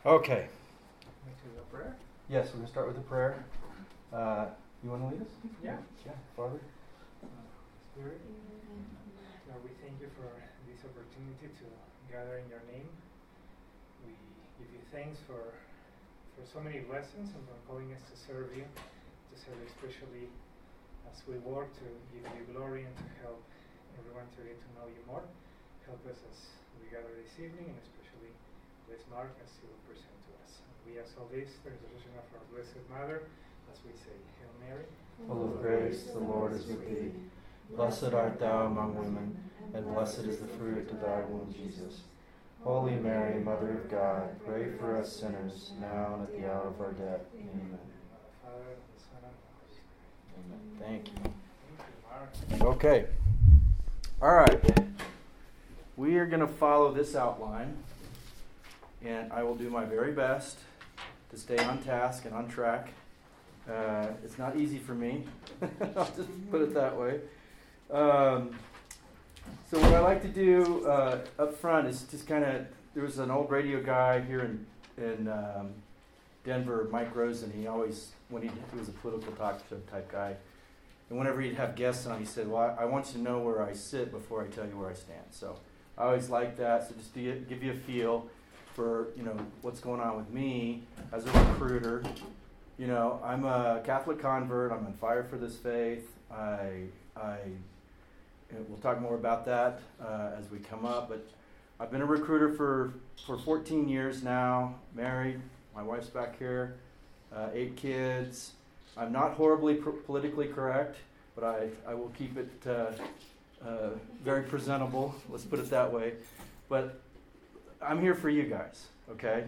Okay. To the prayer? Yes, we're going to start with a prayer. You want to lead us? Yeah. Father. Spirit, Lord, we thank you for this opportunity to gather in your name. We give you thanks for so many blessings and for calling us to serve you, especially as we work to give you glory and to help everyone to get to know you more. Help us as we gather this evening, and especially bless Mark as he will present to us. And we ask all this through the intercession of our Blessed Mother, as we say, Hail Mary, full of grace, the Lord is with thee. Blessed art thou among women, and blessed is the fruit of thy womb, Jesus. Holy Mary, Mother of God, pray for us sinners, now and at the hour of our death. Amen. Father, and the Son, and the Holy Spirit. Amen. Thank you. Thank you, Mark. Okay. All right. We are going to follow this outline, and I will do my very best to stay on task and on track. It's not easy for me. I'll just put it that way. So what I like to do up front is just kind of, there was an old radio guy here in Denver, Mike Rosen. He always, he was a political talk show type guy, and whenever he'd have guests on, he said, well, I want you to know where I sit before I tell you where I stand. So I always like that. So just to give you a feel for, what's going on with me as a recruiter. I'm a Catholic convert. I'm on fire for this faith. We'll talk more about that as we come up. But I've been a recruiter for 14 years now. Married. My wife's back here. 8 kids. I'm not horribly politically correct, but I will keep it very presentable. Let's put it that way. But I'm here for you guys. Okay.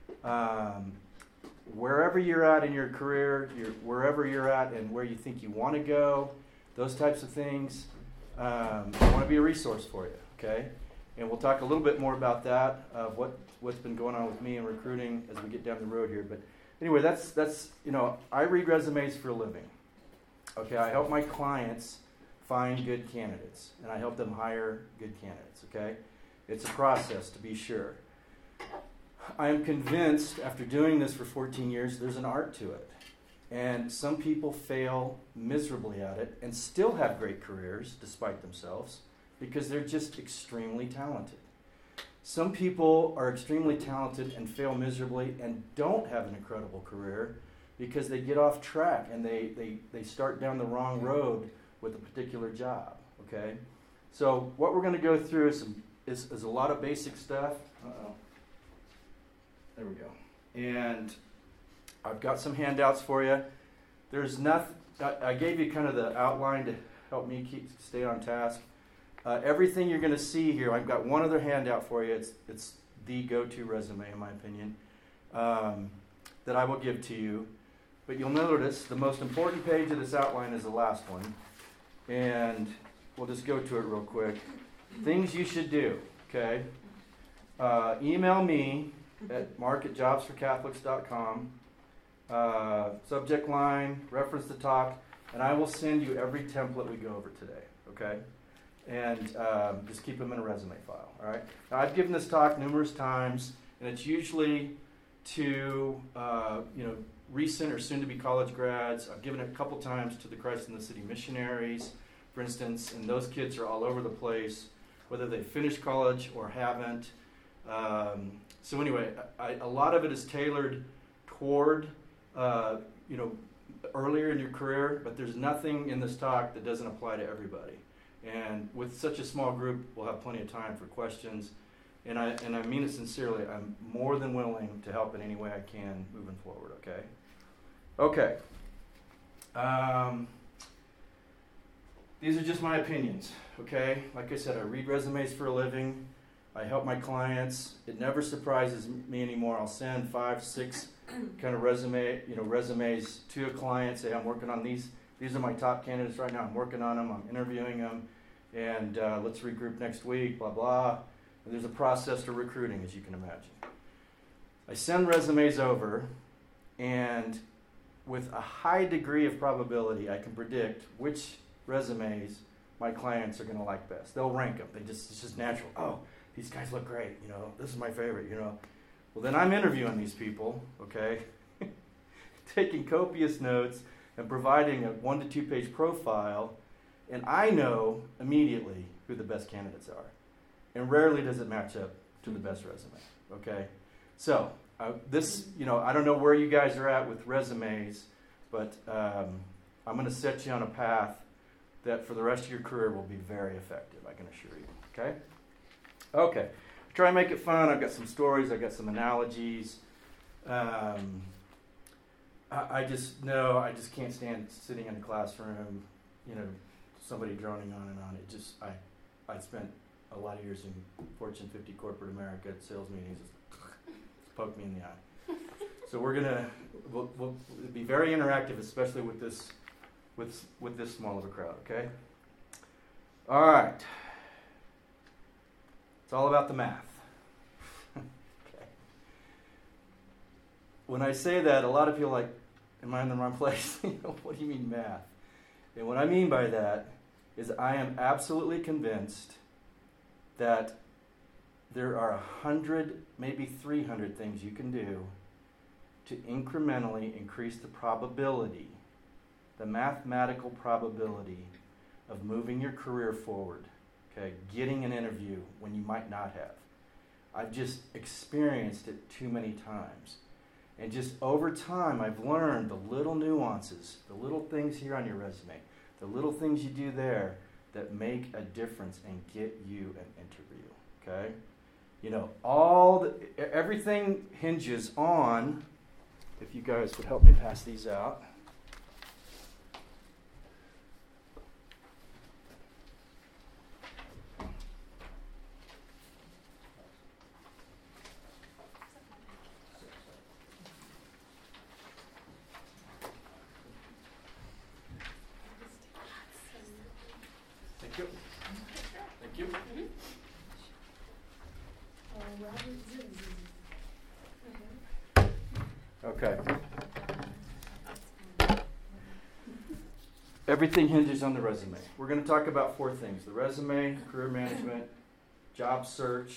Wherever you're at in your career, wherever you're at and where you think you want to go, those types of things, I want to be a resource for you, okay? And we'll talk a little bit more about that, of what's been going on with me in recruiting as we get down the road here. But anyway, that's I read resumes for a living. Okay, I help my clients find good candidates, and I help them hire good candidates, okay? It's a process, to be sure. I am convinced, after doing this for 14 years, there's an art to it. And some people fail miserably at it and still have great careers, despite themselves, because they're just extremely talented. Some people are extremely talented and fail miserably and don't have an incredible career because they get off track and they start down the wrong road with a particular job, okay? So what we're going to go through is a lot of basic stuff. There we go. And I've got some handouts for you. There's nothing. I gave you kind of the outline to help me stay on task. Everything you're going to see here, I've got one other handout for you. It's the go-to resume, in my opinion, that I will give to you. But you'll notice the most important page of this outline is the last one. And we'll just go to it real quick. Things you should do, okay? Email me at mark@jobsforcatholics.com. Subject line, reference the talk, and I will send you every template we go over today, okay? And just keep them in a resume file, all right? Now, I've given this talk numerous times, and it's usually to, recent or soon-to-be college grads. I've given it a couple times to the Christ in the City missionaries, for instance, and those kids are all over the place, whether they finished college or haven't. So anyway, a lot of it is tailored toward, earlier in your career, but there's nothing in this talk that doesn't apply to everybody. And with such a small group, we'll have plenty of time for questions. And I mean it sincerely. I'm more than willing to help in any way I can moving forward, okay? Okay. These are just my opinions, okay? Like I said, I read resumes for a living. I help my clients. It never surprises me anymore. I'll send 5, 6 kind of resumes to a client, say I'm working on these. These are my top candidates right now. I'm working on them. I'm interviewing them. And let's regroup next week, blah, blah. And there's a process to recruiting, as you can imagine. I send resumes over, and with a high degree of probability, I can predict which resumes my clients are going to like best. They'll rank them. It's just natural. Oh, these guys look great. This is my favorite. Well, then I'm interviewing these people, okay, taking copious notes and providing a 1 to 2 page profile, and I know immediately who the best candidates are. And rarely does it match up to the best resume, okay? So, this, I don't know where you guys are at with resumes, but I'm going to set you on a path that for the rest of your career will be very effective, I can assure you, okay? Okay, try and make it fun. I've got some stories, I've got some analogies. I just can't stand sitting in a classroom, somebody droning on and on. I spent a lot of years in Fortune 50 corporate America at sales meetings. It's poked me in the eye. So we'll be very interactive, especially with this small of a crowd. Okay. All right. It's all about the math. Okay. When I say that, a lot of people are like, am I in the wrong place? What do you mean math? And what I mean by that is I am absolutely convinced that there are 100, maybe 300 things you can do to incrementally increase the probability, the mathematical probability of moving your career forward, okay, getting an interview when you might not have. I've just experienced it too many times. And just over time, I've learned the little nuances, the little things here on your resume, the little things you do there that make a difference and get you an interview, okay? Everything hinges on, if you guys would help me pass these out. Thank you. Thank you. Okay. Everything hinges on the resume. We're going to talk about 4 things: the resume, career management, job search,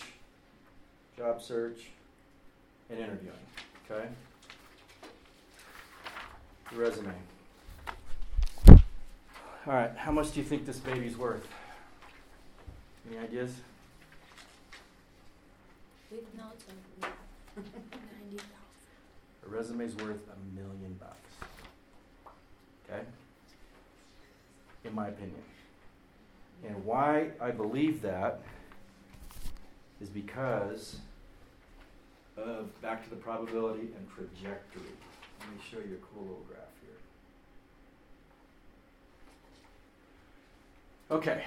and interviewing. Okay? The resume. All right, how much do you think this baby's worth? Any ideas? With notes of 90,000. A resume's worth $1 million. Okay? In my opinion. And why I believe that is because of, back to the probability and trajectory. Let me show you a cool little graph here. Okay.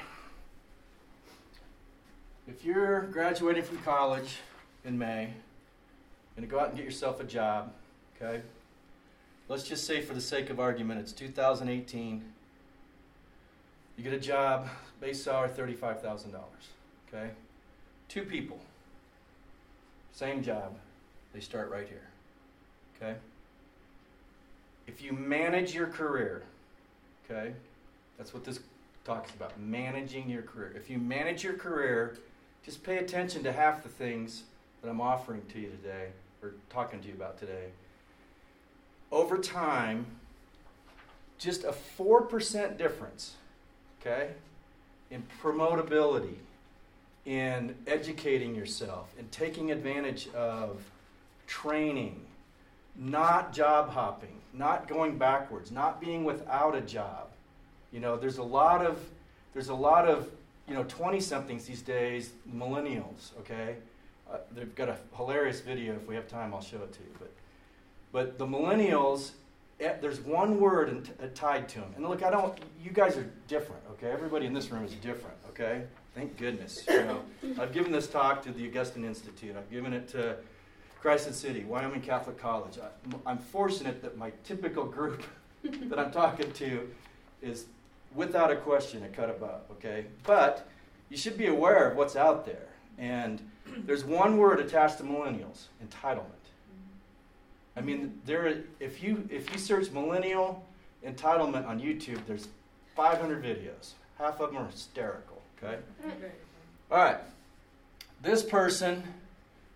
If you're graduating from college in May, going to go out and get yourself a job, okay? Let's just say for the sake of argument, it's 2018. You get a job, base salary $35,000, okay? 2 people, same job, they start right here, okay? If you manage your career, okay, that's what this talks about, managing your career. If you manage your career, just pay attention to half the things that I'm offering to you today, or talking to you about today. Over time, just a 4% difference, okay, in promotability, in educating yourself, in taking advantage of training, not job hopping, not going backwards, not being without a job. There's a lot of 20-somethings these days, millennials, okay? They've got a hilarious video. If we have time, I'll show it to you. But the millennials, there's one word tied to them. And look, you guys are different, okay? Everybody in this room is different, okay? Thank goodness. I've given this talk to the Augustine Institute. I've given it to Crescent City, Wyoming Catholic College. I'm fortunate that my typical group that I'm talking to is, without a question, a cut above, okay? But you should be aware of what's out there. And there's one word attached to millennials: entitlement. I mean, if you search millennial entitlement on YouTube, there's 500 videos. Half of them are hysterical, okay? All right. This person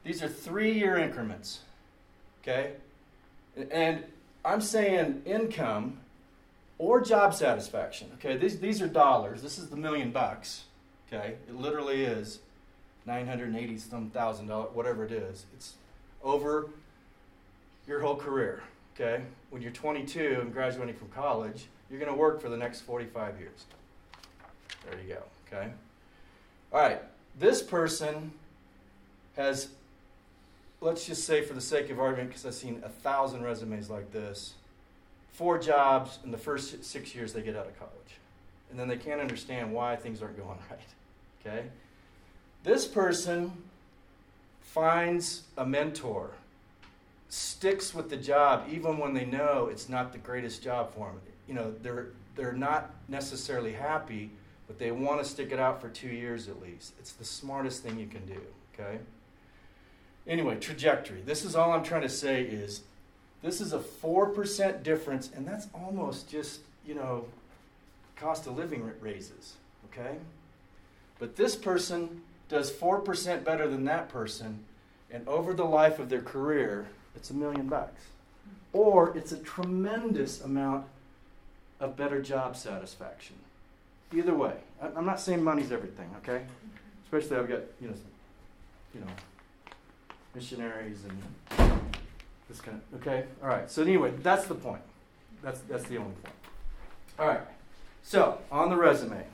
These are 3-year increments, okay? And I'm saying income or job satisfaction, okay? These are dollars. This is the $1 million, okay? It literally is $980-some thousand, whatever it is. It's over your whole career, okay? When you're 22 and graduating from college, you're going to work for the next 45 years. There you go, okay? All right, this person has, let's just say for the sake of argument, because I've seen 1,000 resumes like this, 4 jobs in the first 6 years they get out of college. And then they can't understand why things aren't going right, okay? This person finds a mentor, sticks with the job even when they know it's not the greatest job for them. You know, they're not necessarily happy, but they want to stick it out for 2 years at least. It's the smartest thing you can do, okay? Anyway, trajectory. This is all I'm trying to say is this is a 4% difference, and that's almost just, you know, cost of living raises, okay? But this person does 4% better than that person, and over the life of their career, it's $1 million. Or it's a tremendous amount of better job satisfaction. Either way, I'm not saying money's everything, okay? Especially I've got, you know, missionaries and this kind of, okay? All right, so anyway, that's the point. That's the only point. All right, so on the resume.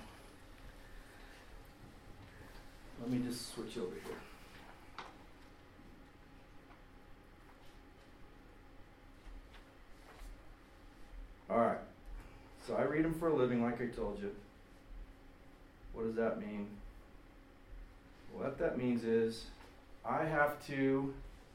Let me just switch over here. All right, so I read them for a living like I told you. What does that mean? What that means is I have to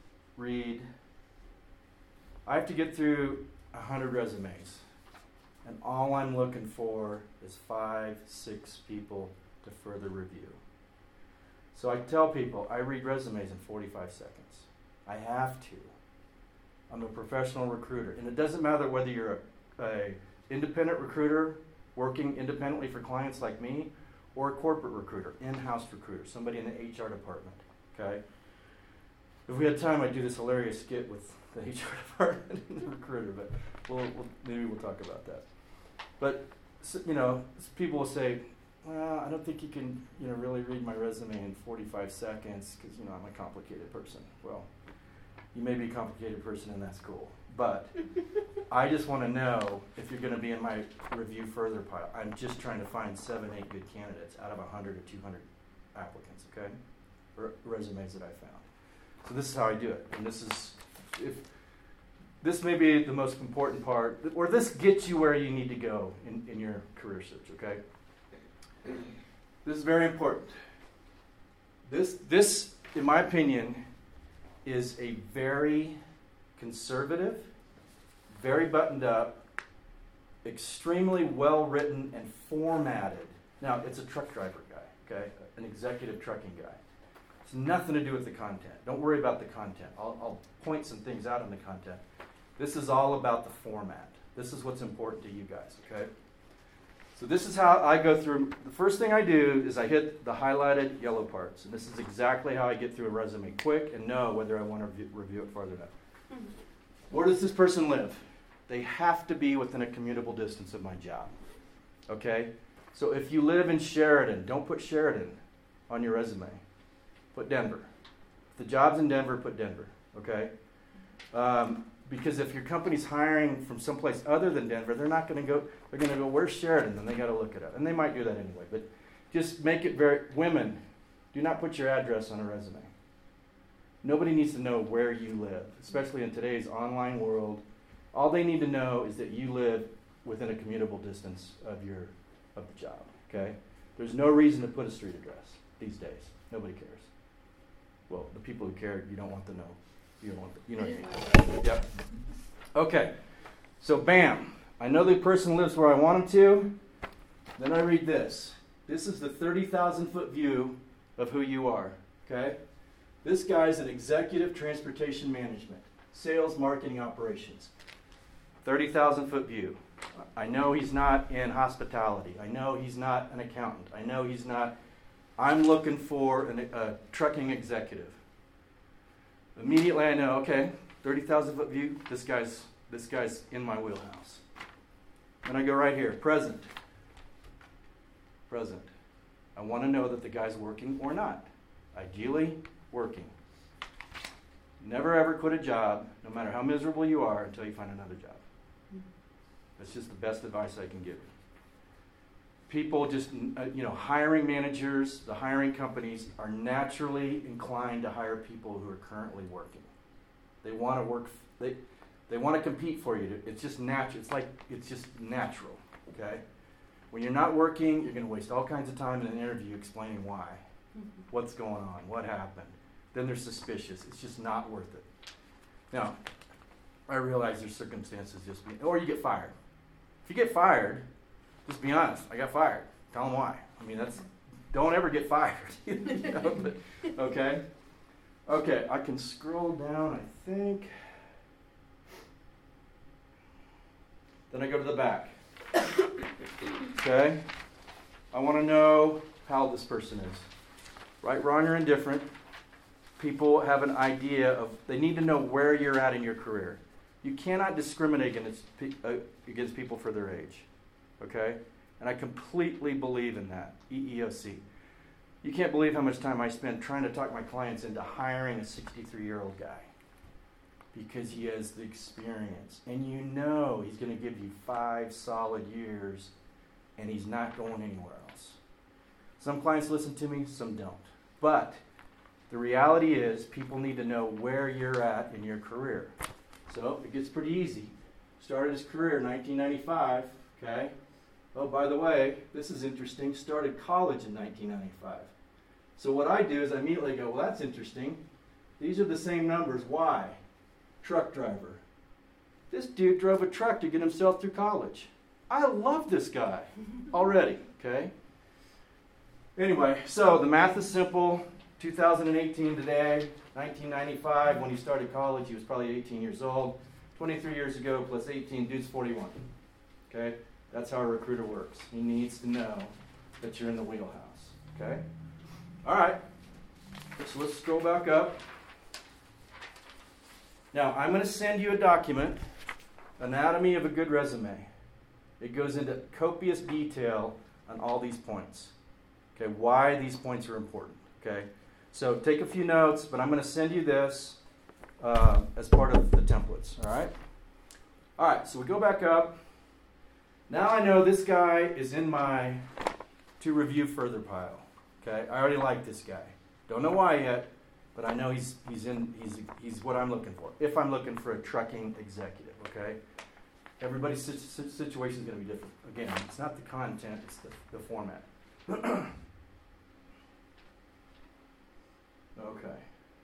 get through 100 resumes. And all I'm looking for is 5, 6 people to further review. So I tell people I read resumes in 45 seconds. I have to. I'm a professional recruiter. And it doesn't matter whether you're a independent recruiter working independently for clients like me, or a corporate recruiter, in-house recruiter, somebody in the HR department, okay? If we had time, I'd do this hilarious skit with the HR department and the recruiter, but maybe we'll talk about that. But, you know, people will say, well, I don't think you can, you know, really read my resume in 45 seconds because, you know, I'm a complicated person. Well, you may be a complicated person and that's cool. But I just want to know if you're going to be in my review further pile. I'm just trying to find 7, 8 good candidates out of 100 or 200 applicants, okay? Or resumes that I found. So this is how I do it. And this may be the most important part, or this gets you where you need to go in your career search, okay? This is very important. This, in my opinion, is a very conservative, very buttoned up, extremely well written and formatted. Now, it's a truck driver guy, okay? An executive trucking guy. It's nothing to do with the content. Don't worry about the content. I'll point some things out in the content. This is all about the format. This is what's important to you guys, okay? So this is how I go through. The first thing I do is I hit the highlighted yellow parts. And this is exactly how I get through a resume quick and know whether I want to review it farther down. Where does this person live? They have to be within a commutable distance of my job. Okay? So if you live in Sheridan, don't put Sheridan on your resume. Put Denver. If the job's in Denver, put Denver. Okay? Because if your company's hiring from someplace other than Denver, they're not going to go, they're going to go, where's Sheridan? And they got to look it up. And they might do that anyway. But just make it very, women, do not put your address on a resume. Nobody needs to know where you live, especially in today's online world. All they need to know is that you live within a commutable distance of the job, okay? There's no reason to put a street address these days. Nobody cares. Well, the people who care, you don't want to know. You don't want to, you know what I mean. Yep. Okay. So, bam. I know the person lives where I want them to. Then I read this. This is the 30,000-foot view of who you are, okay? This guy's an executive transportation management, sales, marketing, operations. 30,000-foot view. I know he's not in hospitality. I know he's not an accountant. I know he's not. I'm looking for a trucking executive. Immediately I know, okay, 30,000 foot view, this guy's in my wheelhouse. Then I go right here, present. Present. I want to know that the guy's working or not. Ideally, working. Never ever quit a job, no matter how miserable you are, until you find another job. That's just the best advice I can give you. People just, hiring managers, the hiring companies are naturally inclined to hire people who are currently working. They want to work, they want to compete for you. It's just natural. It's just natural, okay? When you're not working, you're going to waste all kinds of time in an interview explaining why. What's going on? What happened? Then they're suspicious. It's just not worth it. Now, I realize there's circumstances or you get fired. If you get fired, just be honest. I got fired. Tell them why. Don't ever get fired. Okay? Okay, I can scroll down, I think. Then I go to the back. Okay? I want to know how this person is. Right, wrong, or indifferent. People have an idea they need to know where you're at in your career. You cannot discriminate against people for their age. Okay? And I completely believe in that. EEOC. You can't believe how much time I spend trying to talk my clients into hiring a 63-year-old guy because he has the experience. And he's going to give you 5 solid years and he's not going anywhere else. Some clients listen to me, some don't. But the reality is people need to know where you're at in your career. So it gets pretty easy. Started his career in 1995, okay? Oh, by the way, this is interesting. Started college in 1995. So what I do is I immediately go, well, that's interesting. These are the same numbers. Why? Truck driver. This dude drove a truck to get himself through college. I love this guy already, okay? Anyway, so the math is simple. 2018 today, 1995, when he started college, he was probably 18 years old. 23 years ago plus 18, dude's 41. Okay? That's how a recruiter works. He needs to know that you're in the wheelhouse. Okay? All right. So let's scroll back up. Now, I'm going to send you a document, Anatomy of a Good Resume. It goes into copious detail on all these points. Okay? Why these points are important. Okay? So take a few notes, but I'm going to send you this as part of the templates. All right? All right, so we go back up. Now I know this guy is in my to review further pile. Okay? I already like this guy. Don't know why yet, but I know he's what I'm looking for. If I'm looking for a trucking executive, okay? Everybody's situation is going to be different. Again, it's not the content, it's the format. Okay.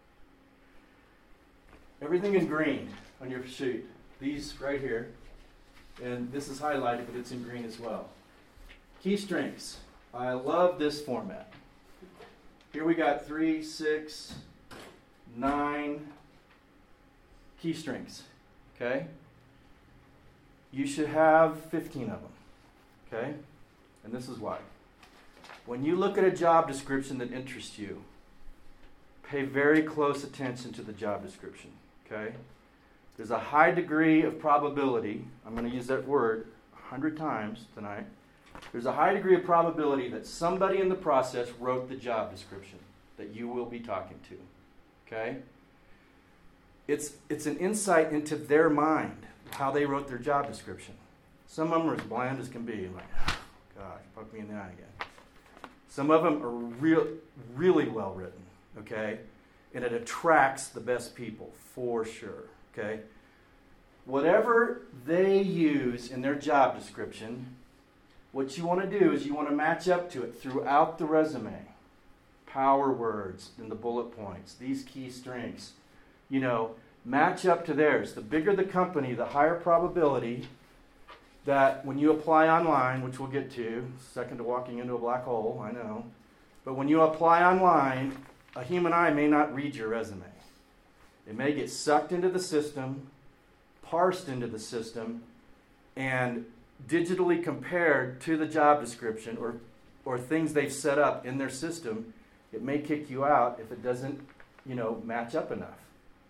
Everything in green on your sheet. These right here. And this is highlighted, but it's in green as well. Key strengths. I love this format. Here we got 3, 6, 9 key strengths. Okay? You should have 15 of them. Okay? And this is why. When you look at a job description that interests you, pay very close attention to the job description, okay? There's a high degree of probability, I'm going to use that word 100 times tonight. There's a high degree of probability that somebody in the process wrote the job description that you will be talking to, okay? It's an insight into their mind, how they wrote their job description. Some of them are as bland as can be, like, oh, gosh, fuck me in the eye again. Some of them are really well written. Okay? And it attracts the best people, for sure. Okay? Whatever they use in their job description, what you want to do is you want to match up to it throughout the resume. Power words in the bullet points, these key strengths. Match up to theirs. The bigger the company, the higher probability that when you apply online, which we'll get to, second to walking into a black hole, I know, but when you apply online, a human eye may not read your resume. It may get sucked into the system, parsed into the system, and digitally compared to the job description or things they've set up in their system. It may kick you out if it doesn't, match up enough.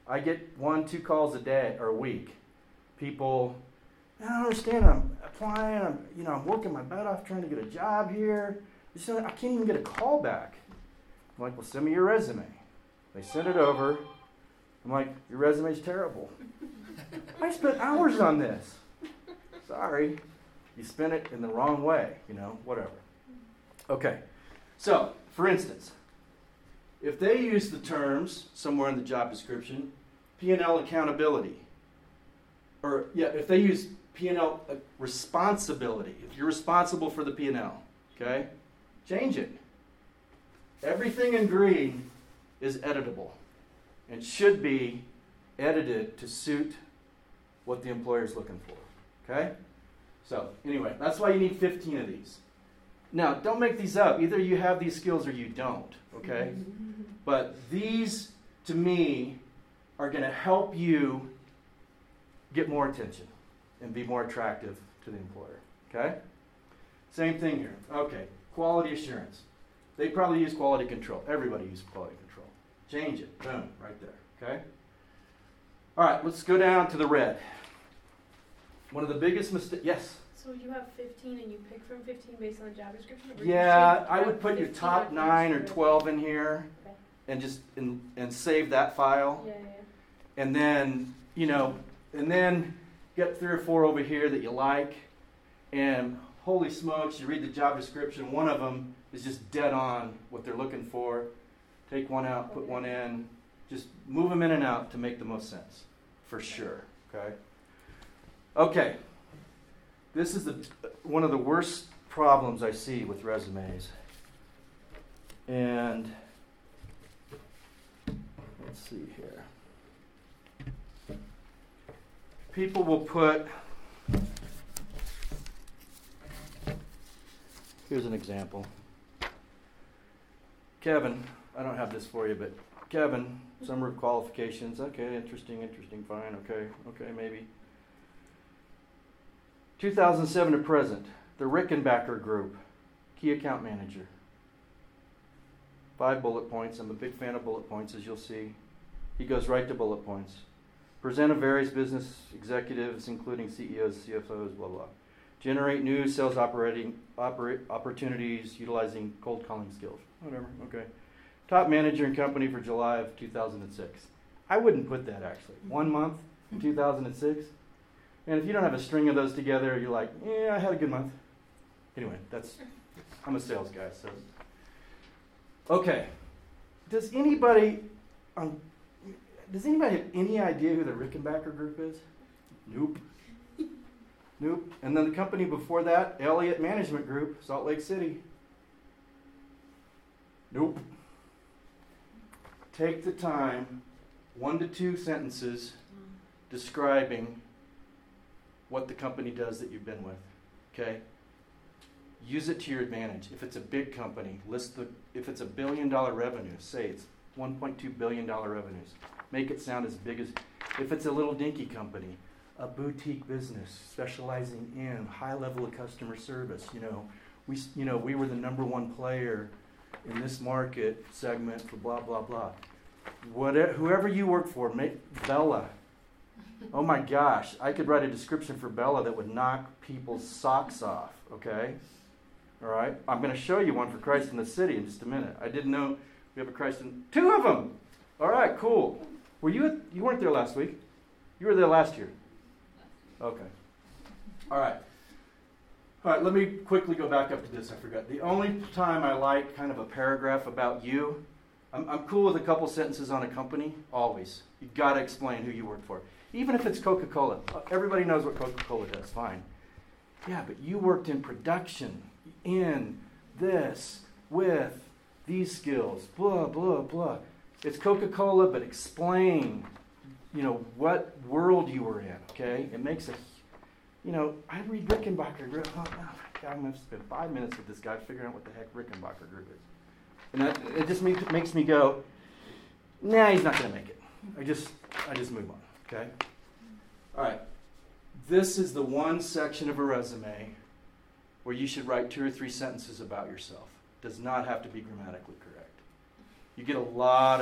I get 1-2 calls a day or a week. People, I don't understand. I'm applying. I'm working my butt off trying to get a job here. I can't even get a call back. I'm like, well, send me your resume. They send it over. I'm like, your resume's terrible. I spent hours on this. Sorry. You spent it in the wrong way, whatever. Okay. So, for instance, if they use the terms somewhere in the job description, P&L accountability, if they use P&L responsibility, if you're responsible for the P&L, okay, change it. Everything in green is editable and should be edited to suit what the employer is looking for, okay? So, anyway, that's why you need 15 of these. Now, don't make these up. Either you have these skills or you don't, okay? But these, to me, are going to help you get more attention and be more attractive to the employer, okay? Same thing here. Okay, quality assurance. They probably use quality control. Everybody uses quality control. Change it. Boom, right there, okay? All right, let's go down to the red. One of the biggest mistakes, yes? So you have 15 and you pick from 15 based on the job description? Yeah, I would put your top 9 or 12 in here, okay, and just and save that file. Yeah. And then, and then get 3 or 4 over here that you like. And holy smokes, you read the job description, one of them is just dead on what they're looking for. Take one out, put one in. Just move them in and out to make the most sense, for sure. Okay. Okay. This is one of the worst problems I see with resumes. And let's see here. People will put, here's an example. Kevin, I don't have this for you, but Kevin, summary of qualifications. Okay, interesting, fine, okay, maybe. 2007 to present, the Rickenbacker Group, key account manager. 5 bullet points. I'm a big fan of bullet points, as you'll see. He goes right to bullet points. Present of various business executives, including CEOs, CFOs, blah, blah. Generate new sales opportunities utilizing cold calling skills. Whatever, okay. Top manager in company for July of 2006. I wouldn't put that, actually. 1 month in 2006. And if you don't have a string of those together, you're like, yeah, I had a good month. Anyway, I'm a sales guy, so. Okay. Does anybody have any idea who the Rickenbacker Group is? Nope. And then the company before that, Elliott Management Group, Salt Lake City. Nope. Take the time, 1 to 2 sentences describing what the company does that you've been with, okay? Use it to your advantage. If it's a big company, if it's $1 billion revenue, say it's $1.2 billion revenues. Make it sound as big as, if it's a little dinky company, a boutique business specializing in high level of customer service. We were the number 1 player in this market segment for blah, blah, blah. Whoever you work for, Bella. Oh my gosh, I could write a description for Bella that would knock people's socks off, okay? All right? I'm going to show you one for Christ in the City in just a minute. I didn't know we have a Christ in... 2 of them! All right, cool. You weren't there last week. You were there last year. Okay. All right, let me quickly go back up to this. I forgot. The only time I like kind of a paragraph about you, I'm cool with a couple sentences on a company, always. You've got to explain who you work for. Even if it's Coca-Cola. Everybody knows what Coca-Cola does, fine. Yeah, but you worked in production, in this, with these skills, blah, blah, blah. It's Coca-Cola, but explain, what world you were in, okay? It makes I read Rickenbacker Group. Oh, God, I'm going to spend 5 minutes with this guy figuring out what the heck Rickenbacker Group is. And it just makes me go, nah, he's not going to make it. I just move on, okay? All right. This is the one section of a resume where you should write 2 or 3 sentences about yourself. Does not have to be grammatically correct. You get a lot of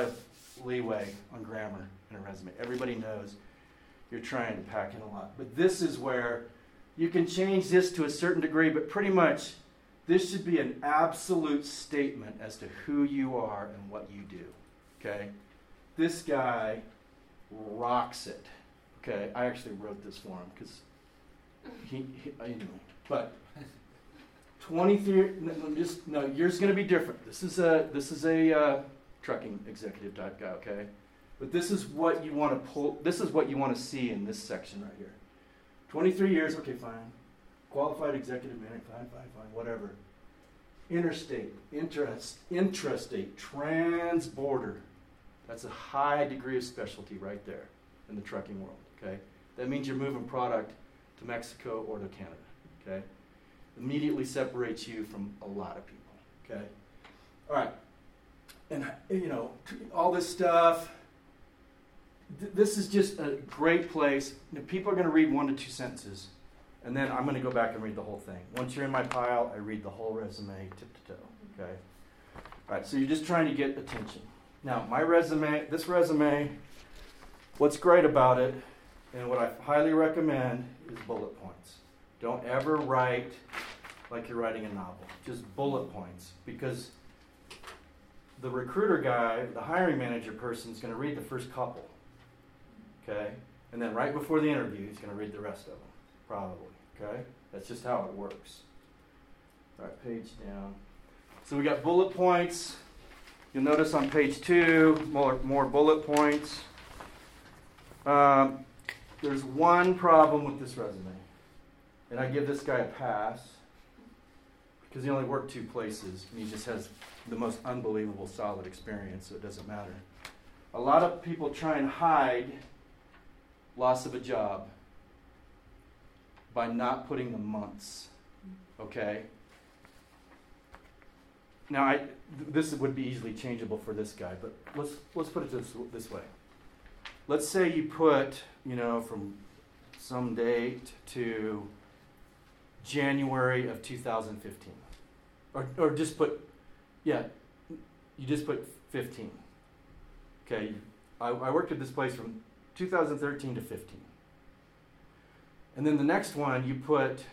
leeway on grammar in a resume. Everybody knows you're trying to pack in a lot. But this is where you can change this to a certain degree, but pretty much this should be an absolute statement as to who you are and what you do. Okay? This guy rocks it. Okay? I actually wrote this for him because anyway. But 23. No, yours is going to be different. This is a trucking executive type guy. Okay? But this is what you want to pull. This is what you want to see in this section right here. 23 years. Okay, fine. Qualified executive manager. Fine. Whatever. Interstate, intrastate, transborder. That's a high degree of specialty right there in the trucking world. Okay, that means you're moving product to Mexico or to Canada. Okay, immediately separates you from a lot of people. Okay, all right, and all this stuff. This is just a great place. People are going to read 1 to 2 sentences. And then I'm going to go back and read the whole thing. Once you're in my pile, I read the whole resume tip to toe. Okay? All right, so you're just trying to get attention. Now, this resume, what's great about it, and what I highly recommend, is bullet points. Don't ever write like you're writing a novel. Just bullet points. Because the recruiter guy, the hiring manager person, is going to read the first couple. Okay? And then right before the interview, he's going to read the rest of them. Probably, okay? That's just how it works. All right, page down. So we got bullet points. You'll notice on page 2, more bullet points. There's one problem with this resume. And I give this guy a pass because he only worked 2 places and he just has the most unbelievable solid experience, so it doesn't matter. A lot of people try and hide loss of a job by not putting the months, okay? Now, this would be easily changeable for this guy, but let's put it this way. Let's say you put, from some date to January of 2015, or just put, you just put 15. Okay, I worked at this place from 2013 to 15. And then the next one, you put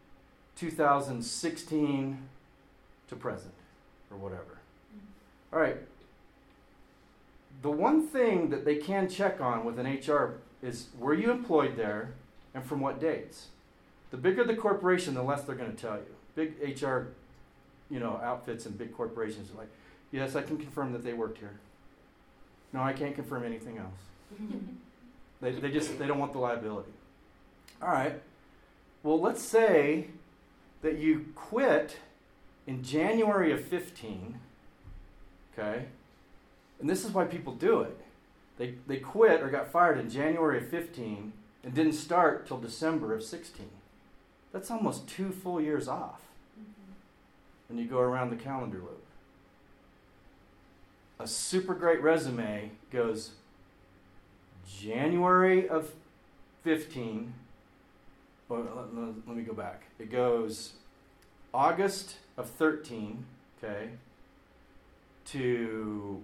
2016 to present, or whatever. All right. The one thing that they can check on with an HR is, were you employed there, and from what dates? The bigger the corporation, the less they're going to tell you. Big HR, outfits and big corporations are like, yes, I can confirm that they worked here. No, I can't confirm anything else. They don't want the liability. All right, well, let's say that you quit in January of 15, okay? And this is why people do it. They quit or got fired in January of 15 and didn't start till December of 16. That's almost 2 full years off when you go around the calendar loop. A super great resume goes January of 15. Let me go back. It goes August of 13, okay, to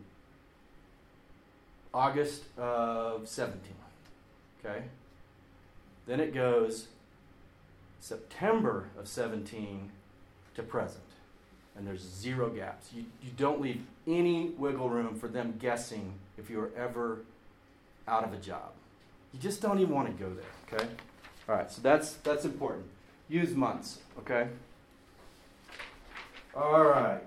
August of 17, okay? Then it goes September of 17 to present, and there's 0 gaps. You don't leave any wiggle room for them guessing if you were ever out of a job. You just don't even want to go there, okay? All right, so that's important. Use months, okay? All right.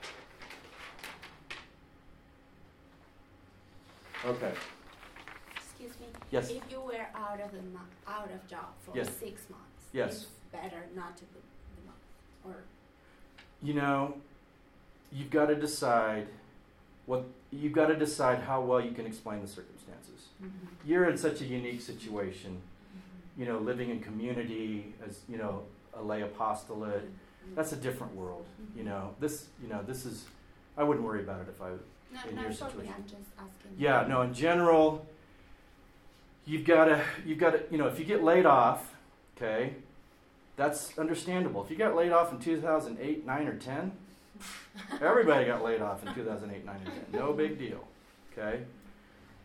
Okay. Excuse me. Yes. If you were out of job for Yes. 6 months, Yes. it's better not to put the month. Or you've got to decide how well you can explain the circumstances. You're in such a unique situation. Living in community as, a lay apostolate, that's a different world. This is, I wouldn't worry about it if I, in your situation. I'm just asking. Yeah, no, in general, you've got to, if you get laid off, okay, that's understandable. If you got laid off in 2008, 9, or 10, everybody got laid off in 2008, 9, and 10. No big deal, okay?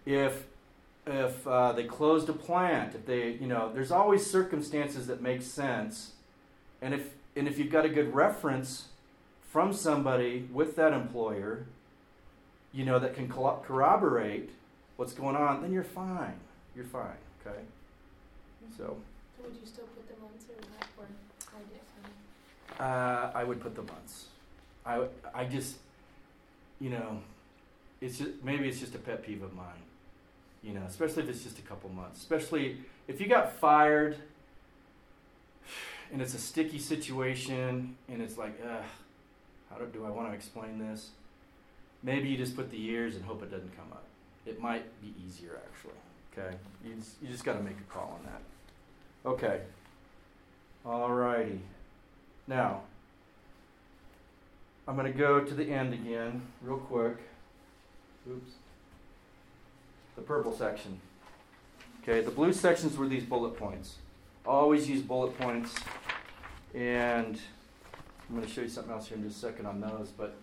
if they closed a plant, if they, there's always circumstances that make sense, and if you've got a good reference from somebody with that employer, that can corroborate what's going on, then you're fine. You're fine, okay? So would you still put the months or not, or hide it? I would put the months. I just, it's just, maybe it's just a pet peeve of mine, especially if it's just a couple months. Especially if you got fired and it's a sticky situation and it's like, how do I want to explain this? Maybe you just put the years and hope it doesn't come up. It might be easier, actually. Okay? You just got to make a call on that. Okay. All righty. Now, I'm going to go to the end again, real quick. Oops. The purple section. Okay, the blue sections were these bullet points. Always use bullet points. And I'm going to show you something else here in just a second on those. But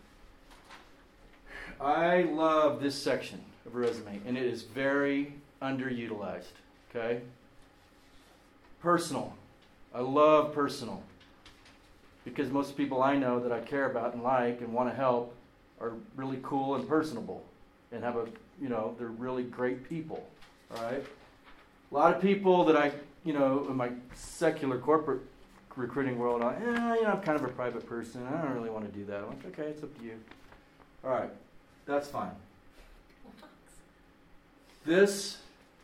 I love this section of a resume, and it is very underutilized. Okay? Personal. I love personal. Because most people I know that I care about and like and want to help are really cool and personable. And have they're really great people. All right? A lot of people that I, in my secular corporate recruiting world, I'm kind of a private person. I don't really want to do that. I'm like, okay, it's up to you. All right. That's fine. This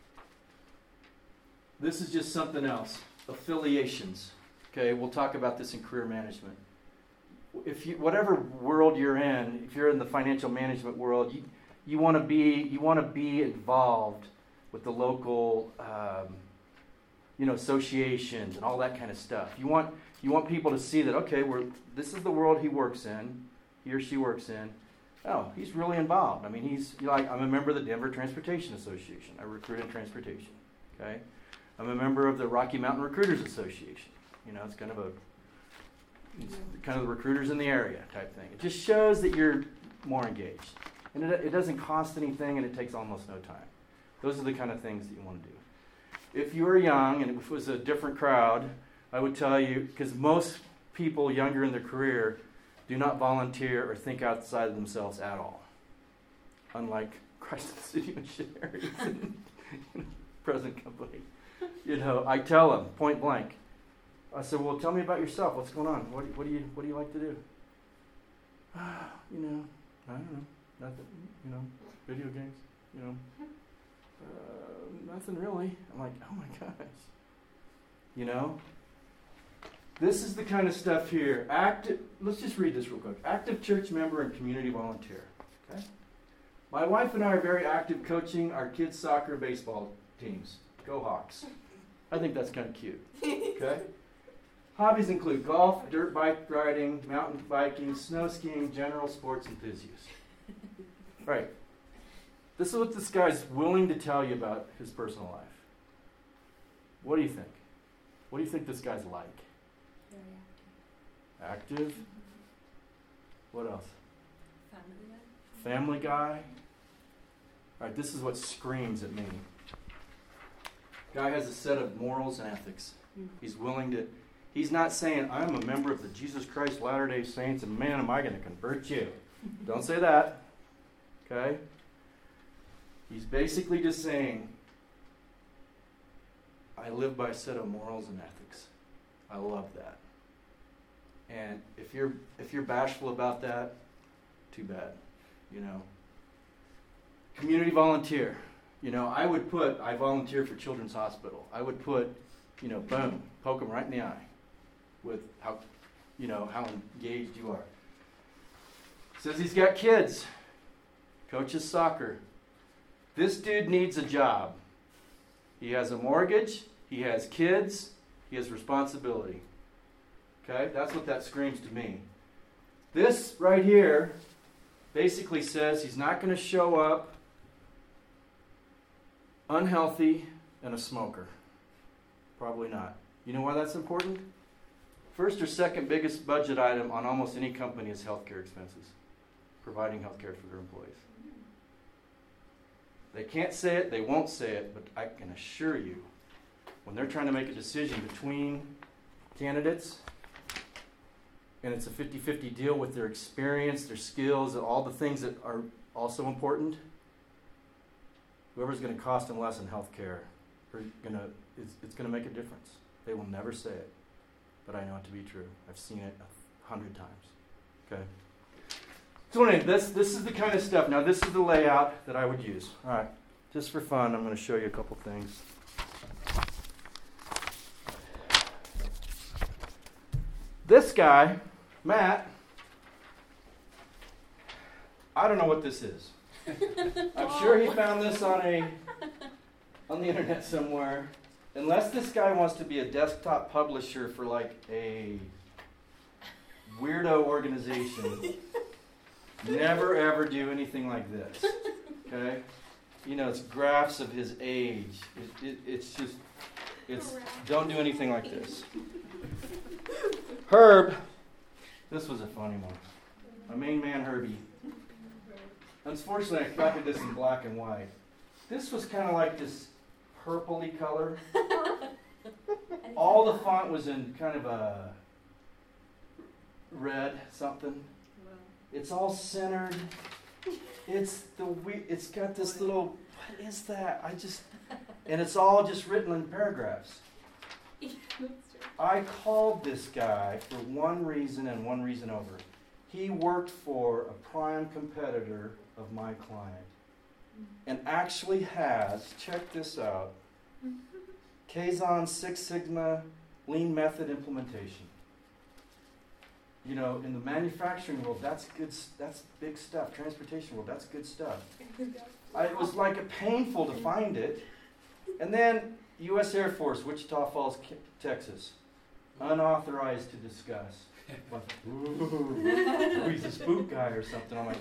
is just something else. Affiliations. Okay, we'll talk about this in career management. Whatever world you're in, if you're in the financial management world, you want to be involved with the local, associations and all that kind of stuff. You want people to see that, okay, this is the world he or she works in. Oh, he's really involved. I mean, I'm a member of the Denver Transportation Association. I recruit in transportation. Okay, I'm a member of the Rocky Mountain Recruiters Association. It's kind of the recruiters in the area type thing. It just shows that you're more engaged. And it doesn't cost anything, and it takes almost no time. Those are the kind of things that you want to do. If you were young, and if it was a different crowd, I would tell you, because most people younger in their career do not volunteer or think outside of themselves at all. Unlike Christ in the City Missionaries and present company. I tell them, point blank, I said, well, tell me about yourself. What's going on? What do you like to do? I don't know. Nothing, video games, nothing really. I'm like, oh my gosh. This is the kind of stuff here. Let's just read this real quick. Active church member and community volunteer. Okay? My wife and I are very active coaching our kids' soccer and baseball teams. Go Hawks. I think that's kind of cute. Okay? Hobbies include golf, dirt bike riding, mountain biking, snow skiing, general sports enthusiast. Right. This is what this guy's willing to tell you about his personal life. What do you think? What do you think this guy's like? Very Active? active. What else? Family guy. Family guy? All right, this is what screams at me. Guy has a set of morals and ethics. He's willing to... He's not saying, I'm a member of the Jesus Christ Latter-day Saints, and man, am I going to convert you. Don't say that. Okay? He's basically just saying, I live by a set of morals and ethics. I love that. And if you're bashful about that, too bad. Community volunteer. I volunteer for Children's Hospital. I would put, boom, poke them right in the eye with how engaged you are. Says he's got kids. Coaches soccer. This dude needs a job. He has a mortgage. He has kids. He has responsibility. Okay? That's what that screams to me. This right here basically says he's not going to show up unhealthy and a smoker. Probably not. You know why that's important? First or second biggest budget item on almost any company is healthcare expenses. Providing healthcare for their employees. They can't say it, they won't say it, but I can assure you, when they're trying to make a decision between candidates, and it's a 50-50 deal with their experience, their skills, and all the things that are also important, whoever's going to cost them less in health care, it's going to make a difference. They will never say it, but I know it to be true. I've seen it 100 times. Okay? So anyway, this is the kind of stuff. Now, this is the layout that I would use. All right. Just for fun, I'm going to show you a couple things. This guy, Matt, I don't know what this is. I'm sure he found this on the internet somewhere. Unless this guy wants to be a desktop publisher for like a weirdo organization, never ever do anything like this. Okay? You know, it's graphs of his age. It's don't do anything like this. Herb, this was a funny one. My main man, Herbie. Unfortunately, I copied this in black and white. This was kind of like this purpley color. All the font was in kind of a red something. It's all centered. It's got this little, what is that? And it's all just written in paragraphs. I called this guy for one reason and one reason over. He worked for a prime competitor of my client and actually has, check this out, Kaizen Six Sigma Lean Method implementation. You know, in the manufacturing world, that's big stuff. Transportation world, that's good stuff. It was like painful to find it. And then U.S. Air Force, Wichita Falls, Texas. Unauthorized to discuss. Like, ooh, he's a spook guy or something. I'm like,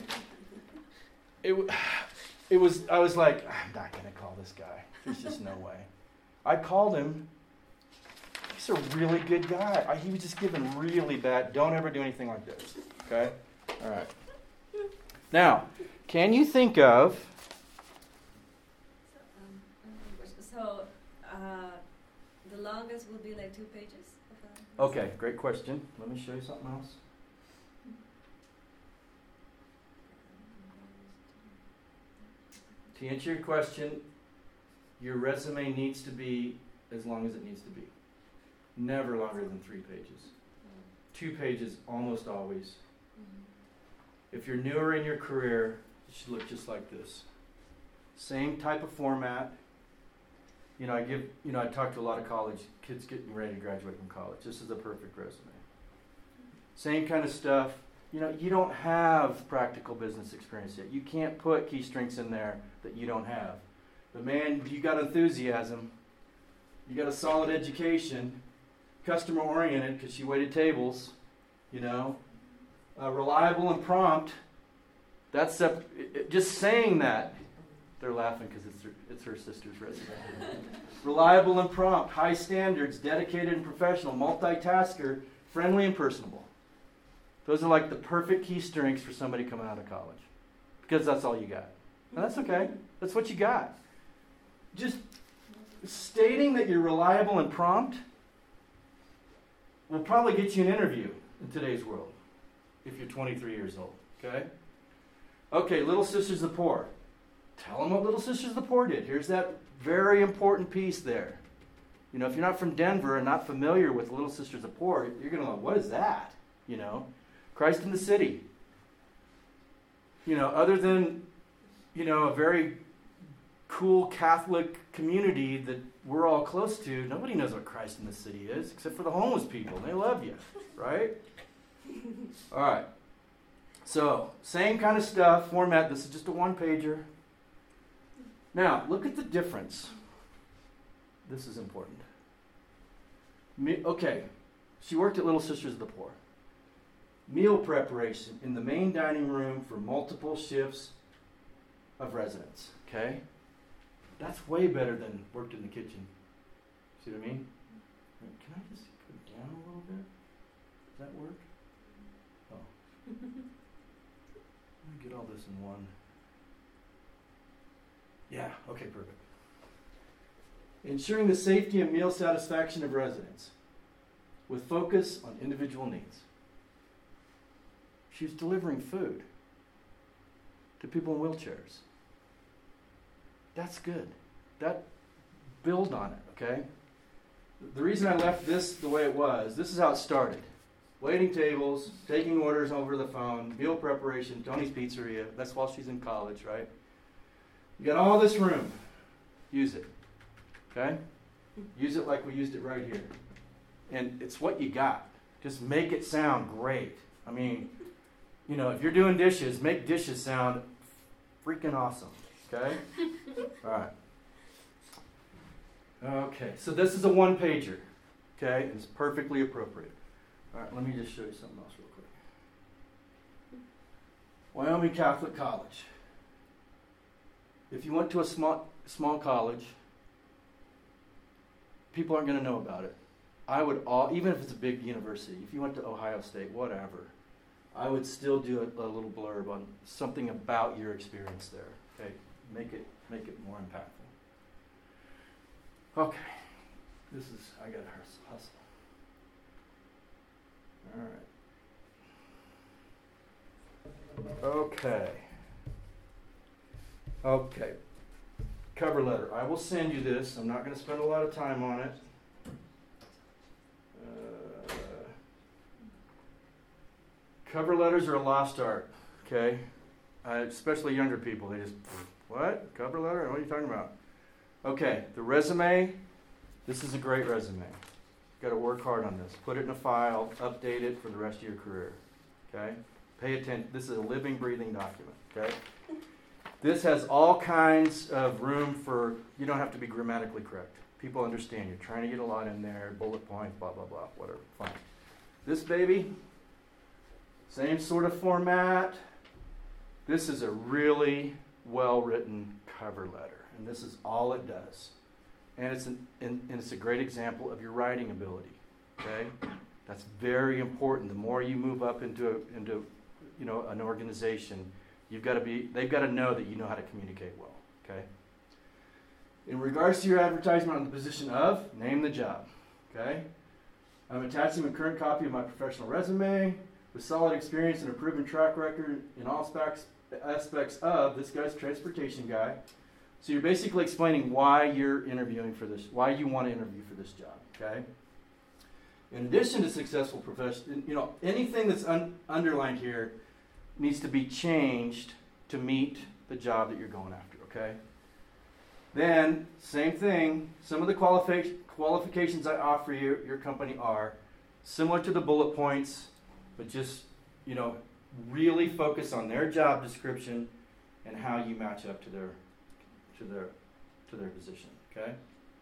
I was like, I'm not going to call this guy. There's just no way. I called him. He's a really good guy. He was just given really bad. Don't ever do anything like this. Okay? All right. Now, can you think of... The longest will be like 2 pages? Okay, great question. Let me show you something else. To answer your question, your resume needs to be as long as it needs to be. Never longer than 3 pages. 2 pages almost always. If you're newer in your career, it should look just like this. Same type of format. You know, I talk to a lot of college kids getting ready to graduate from college. This is the perfect resume. Same kind of stuff. You know, you don't have practical business experience yet. You can't put key strengths in there that you don't have. But man, you got enthusiasm. You got a solid education. Customer oriented because she waited tables. You know, reliable and prompt. That's just saying that. They're laughing because it's her sister's resume. Reliable and prompt, high standards, dedicated and professional, multitasker, friendly and personable. Those are like the perfect key strengths for somebody coming out of college. Because that's all you got. And that's okay. That's what you got. Just stating that you're reliable and prompt will probably get you an interview in today's world if you're 23 years old. Okay? Okay, Little Sisters of the Poor. Tell them what Little Sisters of the Poor did. Here's that very important piece there. You know, if you're not from Denver and not familiar with Little Sisters of the Poor, you're going to go, what is that? You know, Christ in the City. You know, other than, you know, a very cool Catholic community that we're all close to, nobody knows what Christ in the City is except for the homeless people. They love you, right? All right. So, same kind of stuff, format. This is just a one-pager. Now, look at the difference. This is important. Okay, she worked at Little Sisters of the Poor. Meal preparation in the main dining room for multiple shifts of residents. Okay? That's way better than worked in the kitchen. See what I mean? Can I just go down a little bit? Does that work? Oh. Let me get all this in one. Yeah, okay, perfect. Ensuring the safety and meal satisfaction of residents with focus on individual needs. She was delivering food to people in wheelchairs. That's good. Build on it, okay? The reason I left this the way it was, this is how it started. Waiting tables, taking orders over the phone, meal preparation, Tony's Pizzeria. That's while she's in college, right? You got all this room. Use it, okay? Use it like we used it right here. And it's what you got. Just make it sound great. I mean, you know, if you're doing dishes, make dishes sound freaking awesome, okay? All right. Okay, so this is a one-pager, okay? It's perfectly appropriate. All right, let me just show you something else real quick. Wyoming Catholic College. If you went to a small college, people aren't going to know about it. Even if it's a big university, if you went to Ohio State, whatever, I would still do a little blurb on something about your experience there. Okay, make it more impactful. Okay, I got to hustle. All right. Okay. Cover letter. I will send you this. I'm not going to spend a lot of time on it. Cover letters are a lost art, okay? Especially younger people. They just, what? Cover letter? What are you talking about? Okay, the resume. This is a great resume. You've got to work hard on this. Put it in a file. Update it for the rest of your career, okay? Pay attention. This is a living, breathing document, okay? This has all kinds of room for, you don't have to be grammatically correct. People understand. You're trying to get a lot in there, bullet points, blah, blah, blah, whatever. Fine. This baby, same sort of format. This is a really well-written cover letter, and this is all it does. And it's a great example of your writing ability. Okay, that's very important. The more you move up into an organization, they've got to know that you know how to communicate well. Okay. In regards to your advertisement on the position of, name the job. Okay. I'm attaching a current copy of my professional resume with solid experience and a proven track record in all aspects of, this guy's a transportation guy. So you're basically explaining why you're interviewing for this, why you want to interview for this job, okay? In addition to successful profession, anything that's underlined here needs to be changed to meet the job that you're going after, okay? Then, same thing, some of the qualifications I offer your company are similar to the bullet points, but just, really focus on their job description and how you match up to their position, okay?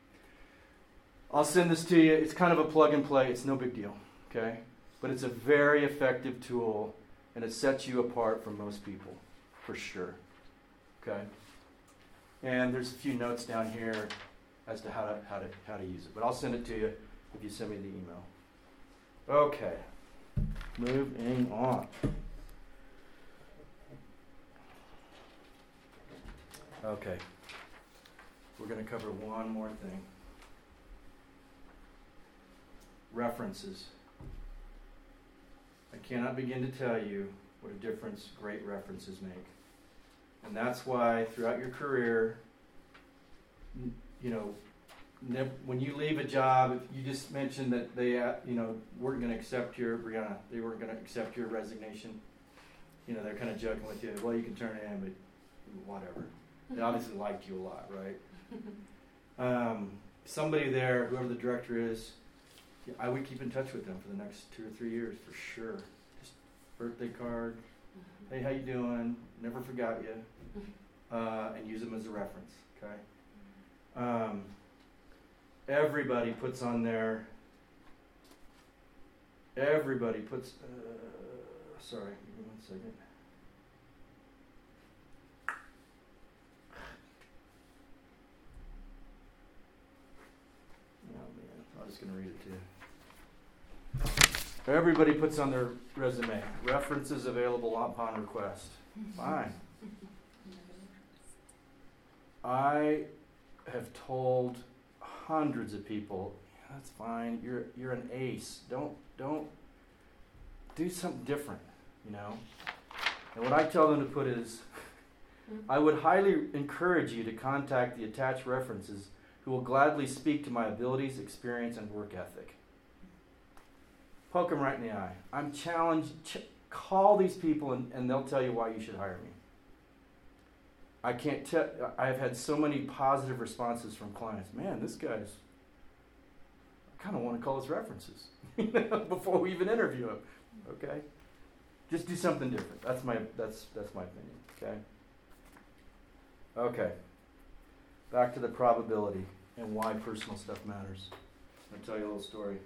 I'll send this to you. It's kind of a plug and play. It's no big deal, okay? But it's a very effective tool, and it sets you apart from most people, for sure, okay? And there's a few notes down here as to how to use it. But I'll send it to you if you send me the email. Okay, moving on. Okay, we're going to cover one more thing. References. I cannot begin to tell you what a difference great references make. And that's why throughout your career, when you leave a job, if you just mention that they, weren't going to accept your, Brianna, they weren't going to accept your resignation, they're kind of joking with you. Well, you can turn it in, but whatever. They obviously liked you a lot, right? Somebody there, whoever the director is, I would keep in touch with them for the next 2 or 3 years for sure. Just birthday card. Hey, how you doing? Never forgot you. And use them as a reference, okay? Everybody puts on their, sorry, give me 1 second. I'm just going to read it to you. Everybody puts on their resume, references available upon request. Fine. I have told hundreds of people, that's fine, you're an ace. Don't do something different, you know. And what I tell them to put is, I would highly encourage you to contact the attached references who will gladly speak to my abilities, experience, and work ethic. Poke them right in the eye. I'm challenged. Call these people and they'll tell you why you should hire me. I can't tell. I've had so many positive responses from clients. Man, this guy's. I kind of want to call his references before we even interview him. Okay, just do something different. That's my opinion. Okay. Okay. Back to the probability and why personal stuff matters. I'll tell you a little story.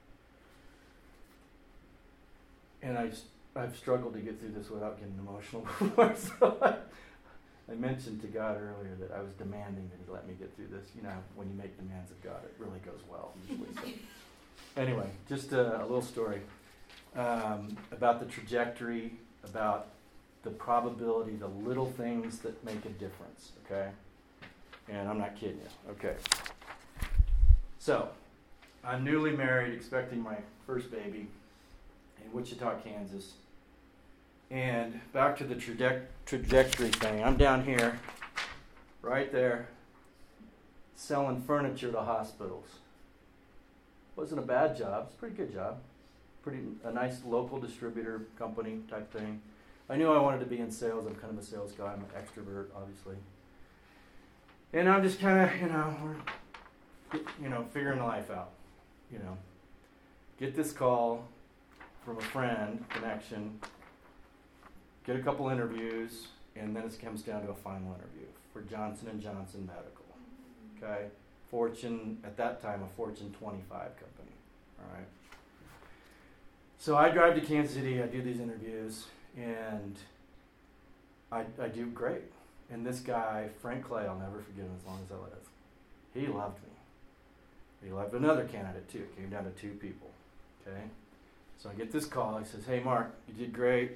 And I've struggled to get through this without getting emotional before. So I mentioned to God earlier that I was demanding that He let me get through this. You know, when you make demands of God, it really goes well usually. So. Anyway, just a little story about the trajectory, about the probability, the little things that make a difference, okay? And I'm not kidding you, okay. So, I'm newly married, expecting my first baby in Wichita, Kansas. And back to the trajectory thing. I'm down here, right there, selling furniture to hospitals. Wasn't a bad job. It's a pretty good job. A nice local distributor company type thing. I knew I wanted to be in sales. I'm kind of a sales guy. I'm an extrovert, obviously. And I'm just kind of, we're, figuring life out. Get this call from a friend, connection, get a couple interviews, and then it comes down to a final interview for Johnson & Johnson Medical. Okay? At that time, a Fortune 25 company. All right? So I drive to Kansas City, I do these interviews, and I do great. And this guy, Frank Clay, I'll never forget him as long as I live. He loved me. He loved another candidate too. It came down to two people. Okay? So I get this call. He says, "Hey Mark, you did great.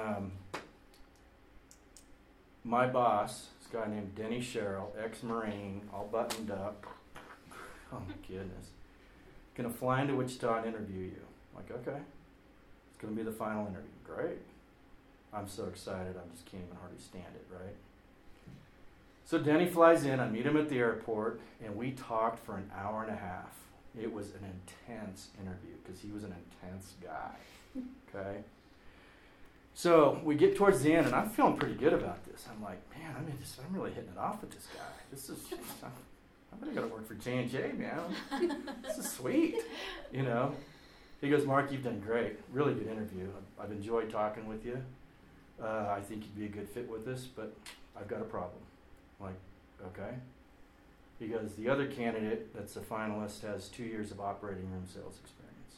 My boss, this guy named Denny Sherrill, ex-Marine, all buttoned up. Oh my goodness. Gonna fly into Wichita and interview you." I'm like, okay. It's gonna be the final interview. Great. I'm so excited, I just can't even hardly stand it, right? So Denny flies in, I meet him at the airport, and we talked for an hour and a half. It was an intense interview, because he was an intense guy, okay? So we get towards the end, and I'm feeling pretty good about this. I'm like, man, I'm really hitting it off with this guy. I'm really going to work for J&J, man. This is sweet, He goes, "Mark, you've done great. Really good interview. I've enjoyed talking with you. I think you'd be a good fit with this, but I've got a problem." I'm like, okay. He goes, "The other candidate that's a finalist has 2 years of operating room sales experience."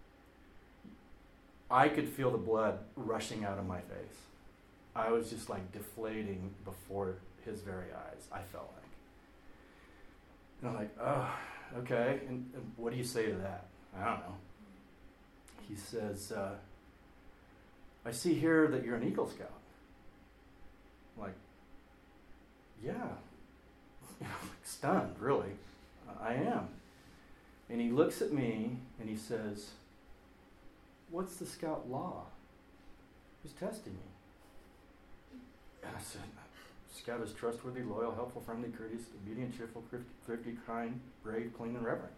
I could feel the blood rushing out of my face. I was just like deflating before his very eyes, I felt like. And I'm like, oh, okay. And what do you say to that? I don't know. He says, "I see here that you're an Eagle Scout." I'm like, yeah. Stunned, really. I am. And he looks at me and he says, "What's the Scout law? Who's testing me?" And I said, "Scout is trustworthy, loyal, helpful, friendly, courteous, obedient, cheerful, thrifty, kind, brave, clean, and reverent."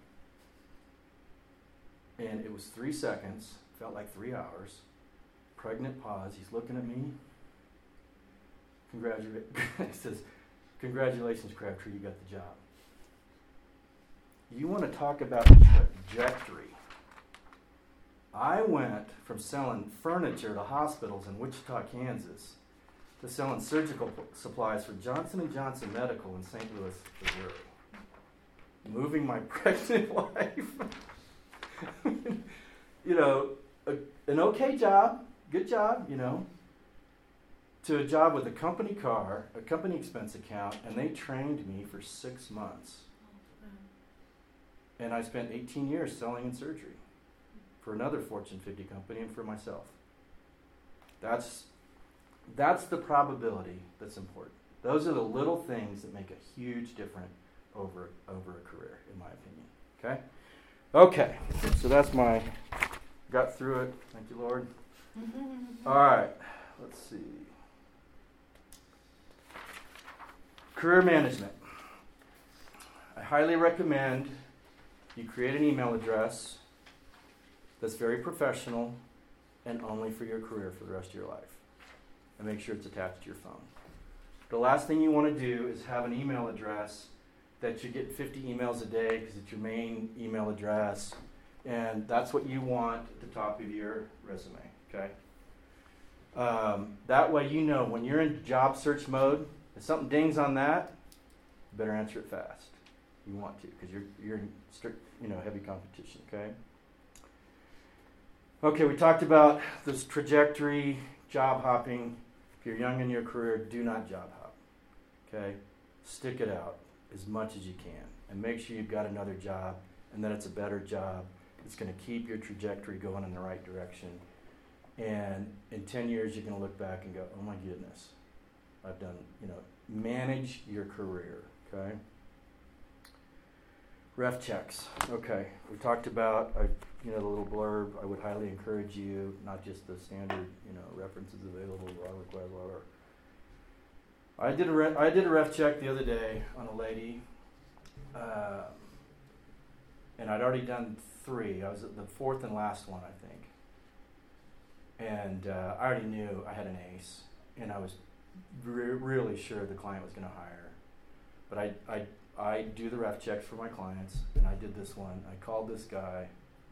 And it was 3 seconds, felt like 3 hours. Pregnant pause. He's looking at me. He says, "Congratulations, Crabtree, you got the job." You want to talk about trajectory. I went from selling furniture to hospitals in Wichita, Kansas, to selling surgical supplies for Johnson & Johnson Medical in St. Louis, Missouri. Moving my pregnant wife. An okay job, good job, to a job with a company car, a company expense account, and they trained me for 6 months. And I spent 18 years selling in surgery for another Fortune 50 company and for myself. That's the probability that's important. Those are the little things that make a huge difference over a career, in my opinion. Okay? Okay, so that's got through it. Thank you, Lord. All right, let's see. Career management. I highly recommend you create an email address that's very professional and only for your career for the rest of your life. And make sure it's attached to your phone. The last thing you want to do is have an email address that you get 50 emails a day because it's your main email address, and that's what you want at the top of your resume, okay? That way you know when you're in job search mode, if something dings on that, you better answer it fast. You want to, because you're in strict, heavy competition, okay? Okay, we talked about this trajectory, job hopping. If you're young in your career, do not job hop, okay? Stick it out as much as you can, and make sure you've got another job, and that it's a better job. It's going to keep your trajectory going in the right direction. And in 10 years, you're going to look back and go, oh my goodness, I've done, manage your career, okay? Ref checks. Okay, we talked about, the little blurb. I would highly encourage you, not just the standard, references available, blah, blah, blah, blah. I did a ref check the other day on a lady, and I'd already done 3. I was at the 4th and last one, I think. And I already knew I had an ace, and I was really sure the client was going to hire. But I do the ref checks for my clients, and I did this one. I called this guy,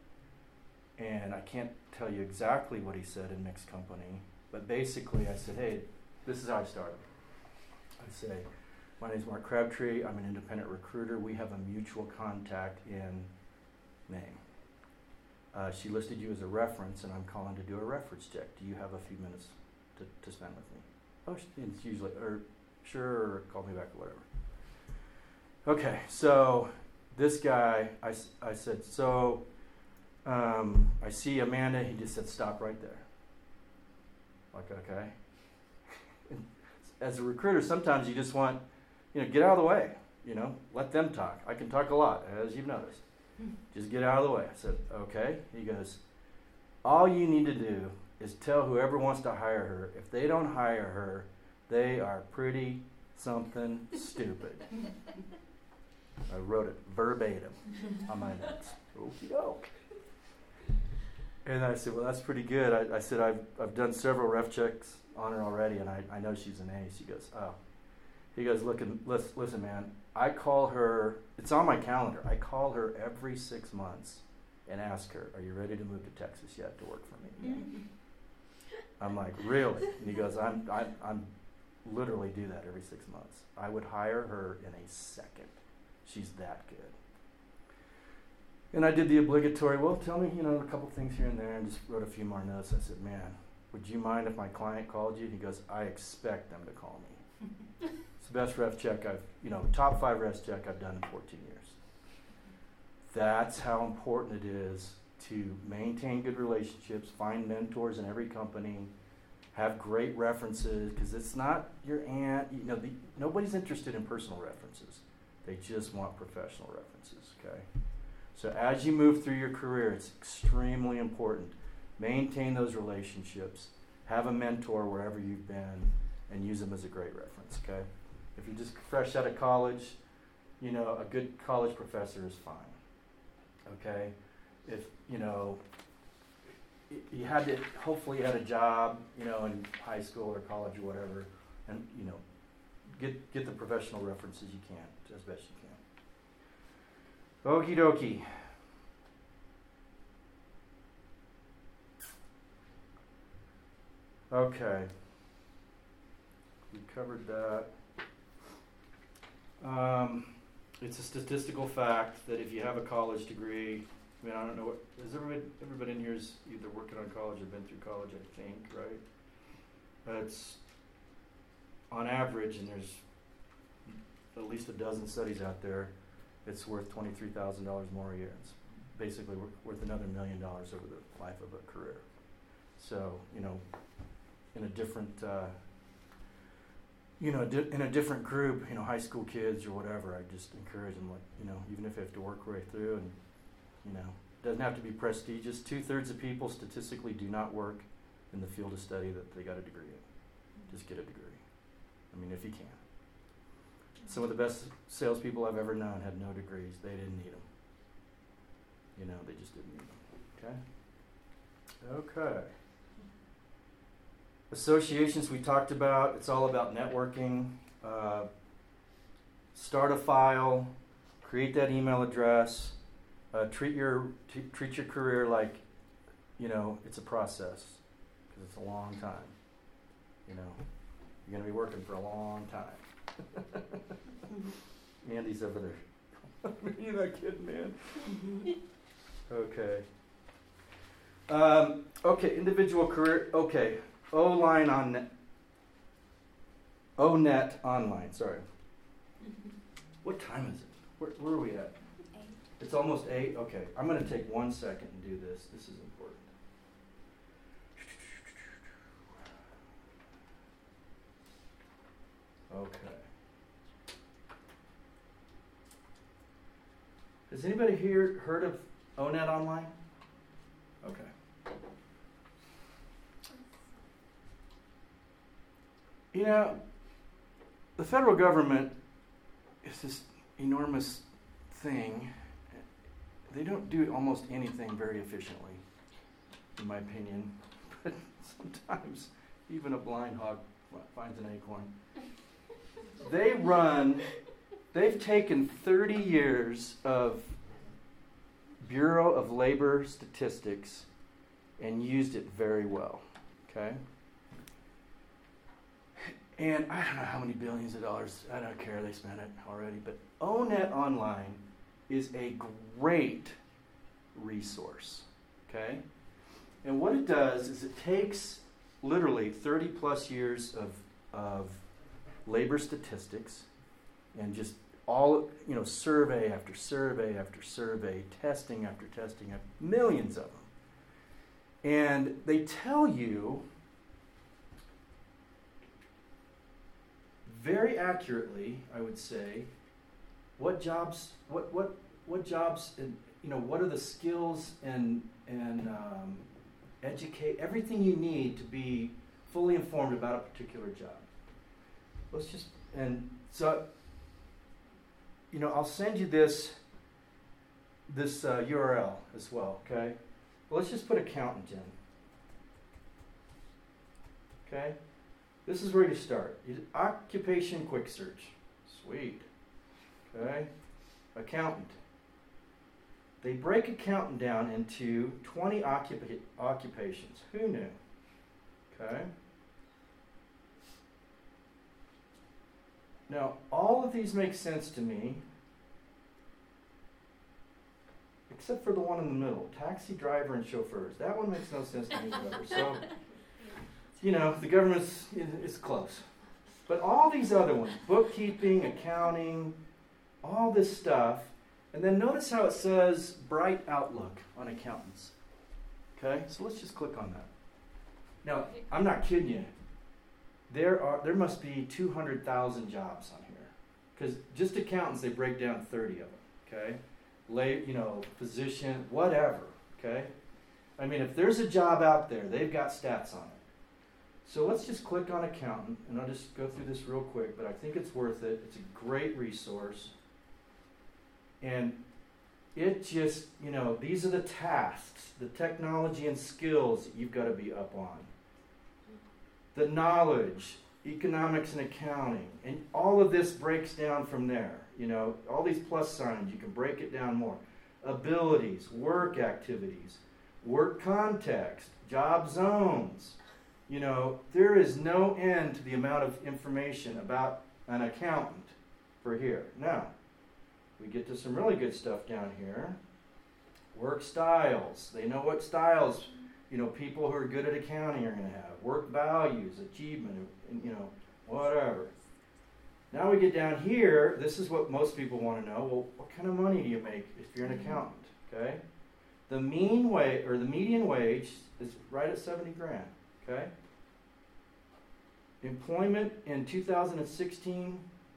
and I can't tell you exactly what he said in mixed company, but basically I said, hey, this is how I started. I say, my name is Mark Crabtree. I'm an independent recruiter. We have a mutual contact in Maine. She listed you as a reference, and I'm calling to do a reference check. Do you have a few minutes to spend with me? Oh, it's usually, or sure, or call me back or whatever. Okay, so this guy, I said, so I see Amanda. He just said, stop right there. Like, okay. As a recruiter, sometimes you just want, get out of the way, let them talk. I can talk a lot, as you've noticed. Just get out of the way. I said, okay. He goes, all you need to do is tell whoever wants to hire her, if they don't hire her, they are pretty something stupid. I wrote it verbatim on my notes. Okie doke. And I said, well, that's pretty good. I said, I've done several ref checks on her already, and I know she's an ace. He goes, oh. He goes, listen, man, I call her, it's on my calendar. I call her every 6 months and ask her, are you ready to move to Texas yet to work for me? I'm like, really? And he goes, I'm literally do that every 6 months. I would hire her in a second. She's that good. And I did the obligatory, well, tell me, a couple things here and there, and just wrote a few more notes. I said, man, would you mind if my client called you? And he goes, I expect them to call me. It's the best ref check top 5 ref check I've done in 14 years. That's how important it is to maintain good relationships, find mentors in every company, have great references, because it's not your aunt. Nobody's interested in personal references. They just want professional references, okay? So as you move through your career, it's extremely important. Maintain those relationships. Have a mentor wherever you've been, and use them as a great reference, okay? If you're just fresh out of college, a good college professor is fine, okay? If, hopefully you had a job, in high school or college or whatever, and, get the professional references you can, as best you can. Okie dokie. Okay. We covered that. It's a statistical fact that if you have a college degree, I don't know what, is everybody in here is either working on college or been through college, I think, right? It's on average, and there's at least a dozen studies out there, it's worth $23,000 more a year. It's basically worth another $1 million over the life of a career. So, in a different in a different group, high school kids or whatever, I just encourage them, even if they have to work their way through, and, it doesn't have to be prestigious. 2/3 of people statistically do not work in the field of study that they got a degree in. Just get a degree. If you can. Some of the best salespeople I've ever known had no degrees. They didn't need them. They just didn't need them. Okay. Associations we talked about. It's all about networking. Start a file. Create that email address. Treat your career like, it's a process, because it's a long time. You're going to be working for a long time. Andy's over there. You're not kidding, man. Okay. Okay, individual career. Okay, O-line on net. O-net online, sorry. What time is it? Where are we at? 8. It's almost 8? Okay, I'm going to take 1 second and do this. This is important. Okay. Has anybody here heard of O-net online? Okay. The federal government is this enormous thing. They don't do almost anything very efficiently, in my opinion. But sometimes even a blind hog finds an acorn. They've taken 30 years of Bureau of Labor Statistics and used it very well, okay? And I don't know how many billions of dollars, I don't care, they spent it already, but O-net Online is a great resource, okay? And what it does is it takes literally 30 plus years of labor statistics and just all, survey after survey after survey, testing after testing, millions of them. And they tell you very accurately, I would say, what jobs, what jobs, and what are the skills and educate everything you need to be fully informed about a particular job. I'll send you this URL as well, okay? Well, let's just put accountant in. Okay? This is where you start. Occupation quick search. Sweet. Okay? Accountant. They break accountant down into 20 occupations. Who knew? Okay? Now, all of these make sense to me, except for the one in the middle, taxi driver and chauffeurs. That one makes no sense to me whatsoever. So, the government's is close. But all these other ones, bookkeeping, accounting, all this stuff, and then notice how it says bright outlook on accountants. Okay? So let's just click on that. Now, I'm not kidding you. There must be 200,000 jobs on here. Because just accountants, they break down 30 of them. Okay? Physician, whatever. Okay? If there's a job out there, they've got stats on it. So let's just click on accountant, and I'll just go through this real quick, but I think it's worth it. It's a great resource. And it just, these are the tasks, the technology and skills that you've got to be up on. The knowledge, economics and accounting, and all of this breaks down from there. All these plus signs, you can break it down more. Abilities, work activities, work context, job zones. There is no end to the amount of information about an accountant for here. Now, we get to some really good stuff down here. Work styles. They know what styles, people who are good at accounting are going to have. Work values, achievement, whatever. Now we get down here. This is what most people want to know. Well, what kind of money do you make if you're an accountant? Okay? The median wage is right at 70 grand. Okay? employment in 2016,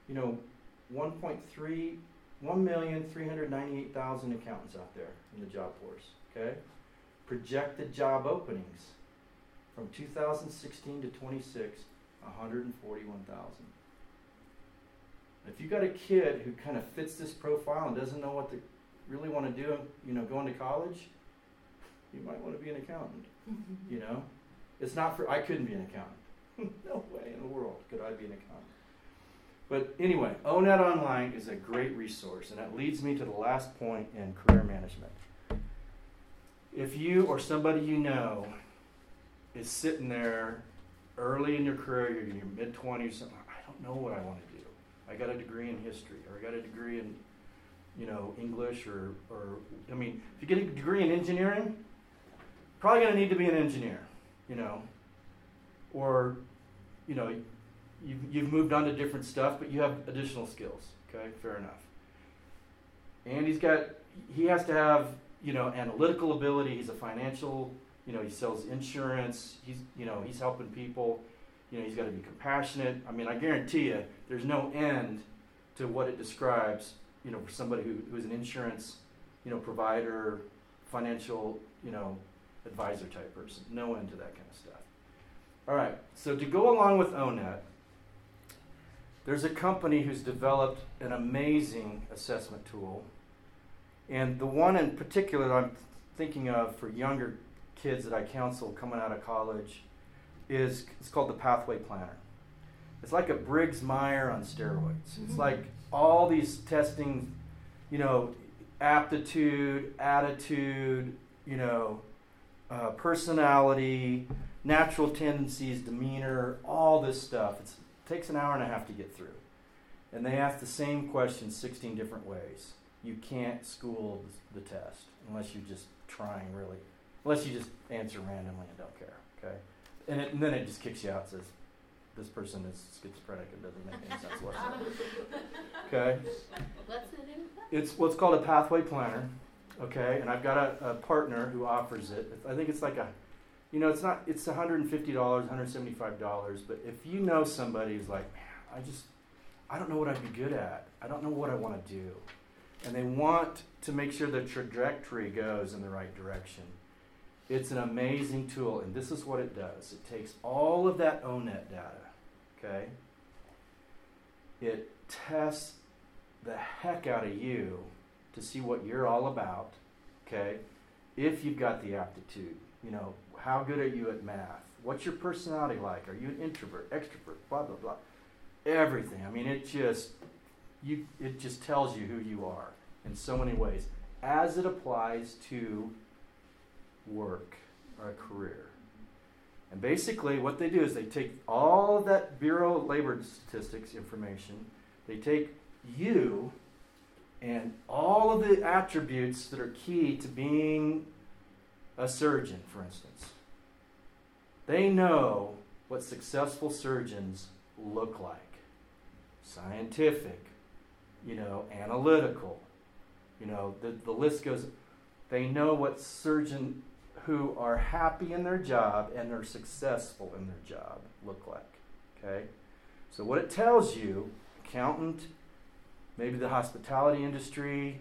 1,398,000 accountants out there in the job force, okay? Projected job openings from 2016 to 26, 141,000. If you got a kid who kind of fits this profile and doesn't know what they really want to do, going to college, you might want to be an accountant, It's not I couldn't be an accountant. No way in the world could I be an accountant. But anyway, ONET Online is a great resource, and that leads me to the last point in career management. If you or somebody you know is sitting there early in your career, you're in your mid-20s, I don't know what I want to do. I got a degree in history, or I got a degree in, English, or if you get a degree in engineering, probably going to need to be an engineer, or, you've moved on to different stuff, but you have additional skills, okay, fair enough. And he has to have, analytical ability. He's a financial, he sells insurance, he's helping people, he's got to be compassionate. I guarantee you, there's no end to what it describes, for somebody who's an insurance, provider, financial, advisor type person. No end to that kind of stuff. All right, so to go along with ONET, there's a company who's developed an amazing assessment tool. And the one in particular that I'm thinking of for younger kids that I counsel coming out of college it's called the Pathway Planner. It's like a Briggs-Meyer on steroids. It's like all these testing, aptitude, attitude, personality, natural tendencies, demeanor, all this stuff. It takes an hour and a half to get through. And they ask the same question 16 different ways. You can't school the test unless you're just trying really. Unless you just answer randomly and don't care, okay? And then it just kicks you out and says, this person is schizophrenic and doesn't make any sense whatsoever. Okay? What's the name of that? It's what's called a Pathway Planner, okay? And I've got a partner who offers it. I think it's like it's $150, $175, but if you know somebody who's like, man, I don't know what I'd be good at. I don't know what I want to do. And they want to make sure the trajectory goes in the right direction. It's an amazing tool, and this is what it does. It takes all of that ONET data, okay? It tests the heck out of you to see what you're all about, okay? If you've got the aptitude, how good are you at math? What's your personality like? Are you an introvert, extrovert, blah, blah, blah. Everything. It just tells you who you are in so many ways as it applies to work or a career. And basically what they do is they take all of that Bureau of Labor Statistics information, they take you and all of the attributes that are key to being a surgeon, for instance. They know what successful surgeons look like. Scientific, analytical, the list goes. They know what surgeon who are happy in their job and are successful in their job look like, okay? So what it tells you, accountant, maybe the hospitality industry,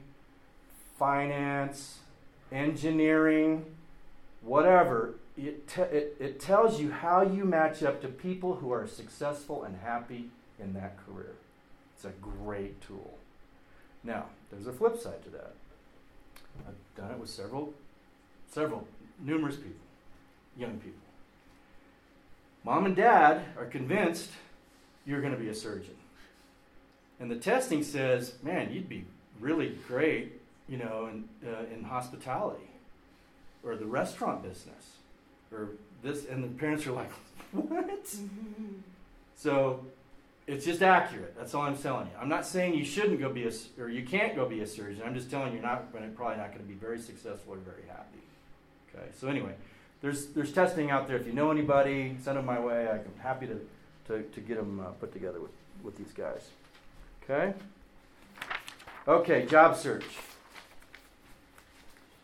finance, engineering, whatever, it tells you how you match up to people who are successful and happy in that career. It's a great tool. Now, there's a flip side to that. I've done it with numerous people, young people. Mom and dad are convinced you're going to be a surgeon. And the testing says, man, you'd be really great, in hospitality or the restaurant business or this. And the parents are like, what? So it's just accurate. That's all I'm telling you. I'm not saying you shouldn't go be or you can't go be a surgeon. I'm just telling you probably not going to be very successful or very happy. Okay. So anyway, there's testing out there. If you know anybody, send them my way. I'm happy to get them put together with these guys. Okay. Okay. Job search.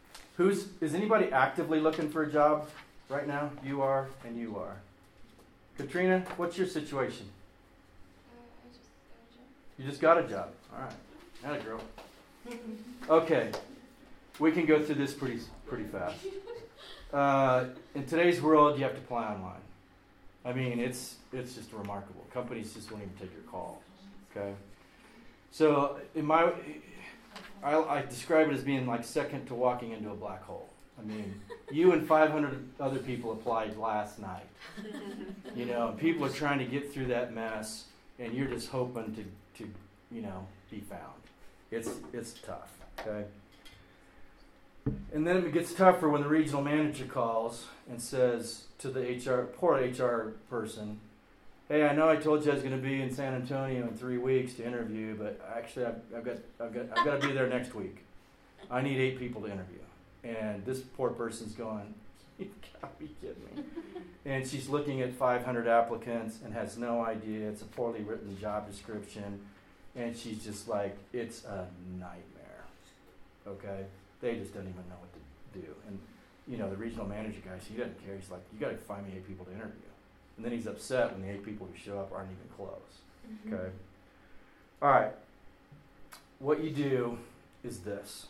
Is anybody actively looking for a job right now? You are, and you are. Katrina, what's your situation? I just got a job. You just got a job. All right. Atta girl. Okay. We can go through this pretty fast. In today's world, you have to apply online. I mean, it's just remarkable. Companies just won't even take your call. Okay. So I describe it as being like second to walking into a black hole. I mean, you and 500 other people applied last night. You know, and people are trying to get through that mess, and you're just hoping to be found. It's tough. Okay. And then it gets tougher when the regional manager calls and says to the poor HR person, "Hey, I know I told you I was going to be in San Antonio in 3 weeks to interview, but actually I've got to be there next week. I need 8 people to interview." And this poor person's going, "You gotta be kidding me!" And she's looking at 500 applicants and has no idea. It's a poorly written job description, and she's just like, it's a nightmare. Okay. They just don't even know what to do. And, the regional manager guy, he doesn't care. He's like, "You got to find me 8 people to interview." And then he's upset when the 8 people who show up aren't even close. Mm-hmm. Okay? All right. What you do is this.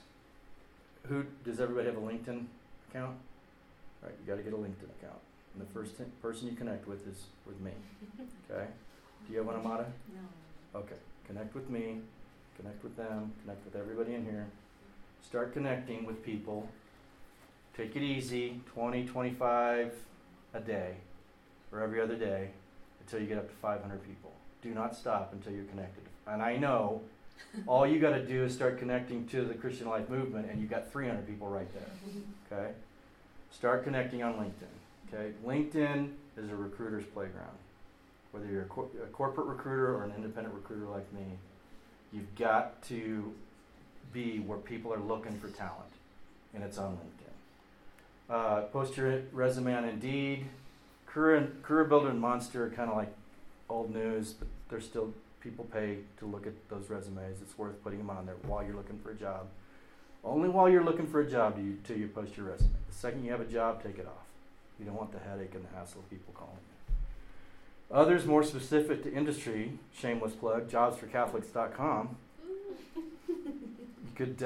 Does everybody have a LinkedIn account? All right, you got to get a LinkedIn account. And the first person you connect with is with me. Okay? Do you have one, Amada? No. Okay. Connect with me. Connect with them. Connect with everybody in here. Start connecting with people. Take it easy, 20, 25 a day, or every other day, until you get up to 500 people. Do not stop until you're connected. And I know all you got to do is start connecting to the Christian Life Movement, and you've got 300 people right there. Okay? Start connecting on LinkedIn. Okay? LinkedIn is a recruiter's playground. Whether you're a corporate recruiter or an independent recruiter like me, you've got to be where people are looking for talent, and it's on LinkedIn. Post your resume on Indeed. Career Builder and Monster are kind of like old news, but there's still people pay to look at those resumes. It's worth putting them on there while you're looking for a job. Only while you're looking for a job do you post your resume. The second you have a job, take it off. You don't want the headache and the hassle of people calling you. Others more specific to industry, shameless plug, jobsforcatholics.com. You could,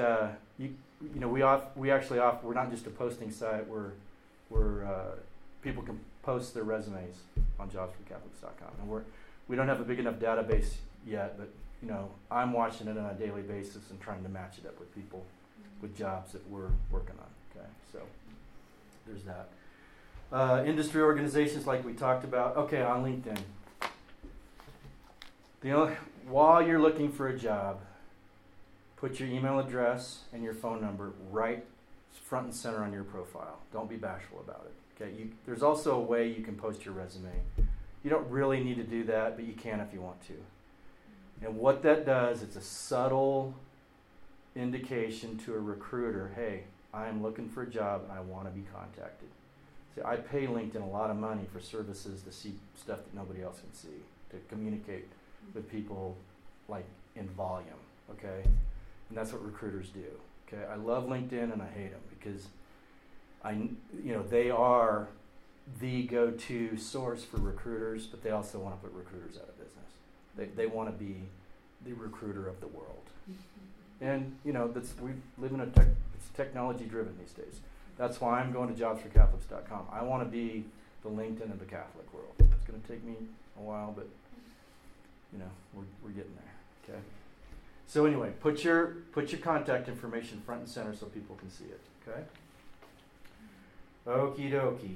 we're not just a posting site. We're people can post their resumes on jobsforcatholics.com, and we don't have a big enough database yet, but I'm watching it on a daily basis and trying to match it up with people with jobs that we're working on. Okay, so there's that. Industry organizations like we talked about. Okay, on LinkedIn. While you're looking for a job, put your email address and your phone number right front and center on your profile. Don't be bashful about it. Okay. There's also a way you can post your resume. You don't really need to do that, but you can if you want to. And what that does, it's a subtle indication to a recruiter, hey, I'm looking for a job and I want to be contacted. See, I pay LinkedIn a lot of money for services to see stuff that nobody else can see, to communicate with people like in volume, okay? And that's what recruiters do, okay? I love LinkedIn and I hate them because they are the go-to source for recruiters, but they also want to put recruiters out of business. They want to be the recruiter of the world. And, we live in it's technology driven these days. That's why I'm going to jobsforcatholics.com. I want to be the LinkedIn of the Catholic world. It's going to take me a while, but, we're getting there, okay? So anyway, put your contact information front and center so people can see it, okay? Okie dokie.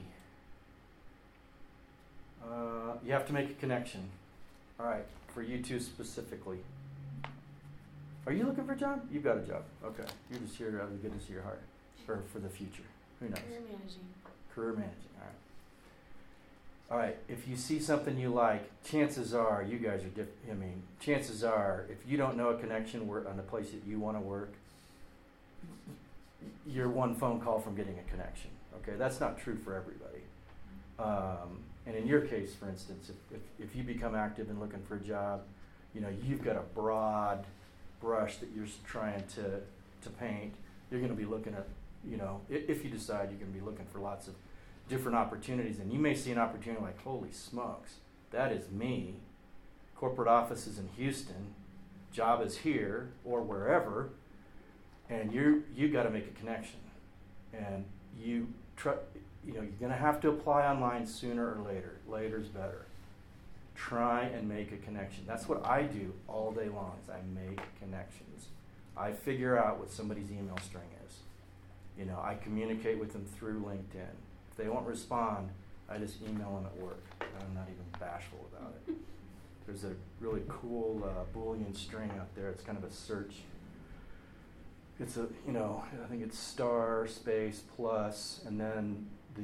You have to make a connection. All right, for you two specifically. Are you looking for a job? You've got a job. Okay. You're just here out of the goodness of your heart. Or for the future. Who knows? Career managing. Career managing. All right. All right. If you see something you like, chances are you guys are different. Chances are if you don't know a connection on a place that you want to work, you're one phone call from getting a connection. Okay. That's not true for everybody. And in your case, for instance, if you become active and looking for a job, you've got a broad brush that you're trying to paint. You're going to be looking at, if you decide you're going to be looking for lots of different opportunities, and you may see an opportunity like, holy smokes, that is me. Corporate office is in Houston, job is here or wherever, and you got to make a connection, and you're going to have to apply online sooner or later. Later's better. Try and make a connection. That's what I do all day long. Is I make connections. I figure out what somebody's email string is. I communicate with them through LinkedIn. If they won't respond, I just email them at work. I'm not even bashful about it. There's a really cool Boolean string out there. It's kind of a search. It's I think it's star space plus, and then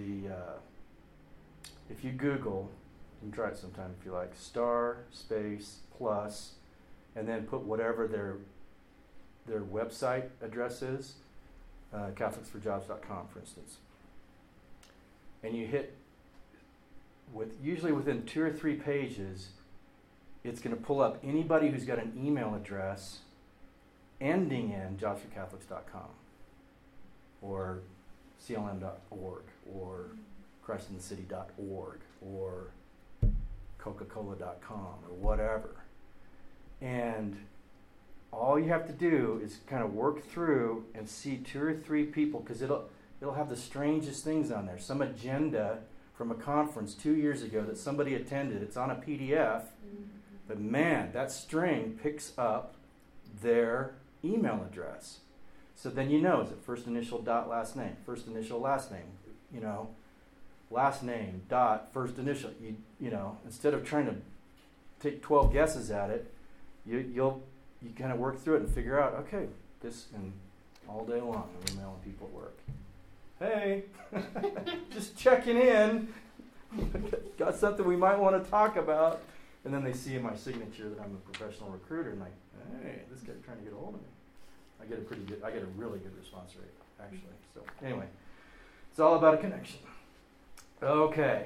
if you Google, you can try it sometime if you like, star space plus, and then put whatever their website address is, CatholicsForJobs.com, for instance, and you hit usually within 2 or 3 pages, it's going to pull up anybody who's got an email address ending in jobsforcatholics.com or CLM.org or ChristinTheCity.org or Coca-Cola.com or whatever. And all you have to do is kind of work through and see 2 or 3 people, because it'll have the strangest things on there. Some agenda from a conference 2 years ago that somebody attended. It's on a PDF. But man, that string picks up their email address. So then is it first initial dot last name, first initial last name, last name dot first initial. Instead of trying to take 12 guesses at it, you kind of work through it and figure out, okay, this, and all day long I'm emailing people at work. Hey, just checking in. Got something we might want to talk about. And then they see in my signature that I'm a professional recruiter, and like, hey, this guy's trying to get a hold of me. I get a really good response rate, actually. So anyway, it's all about a connection. Okay.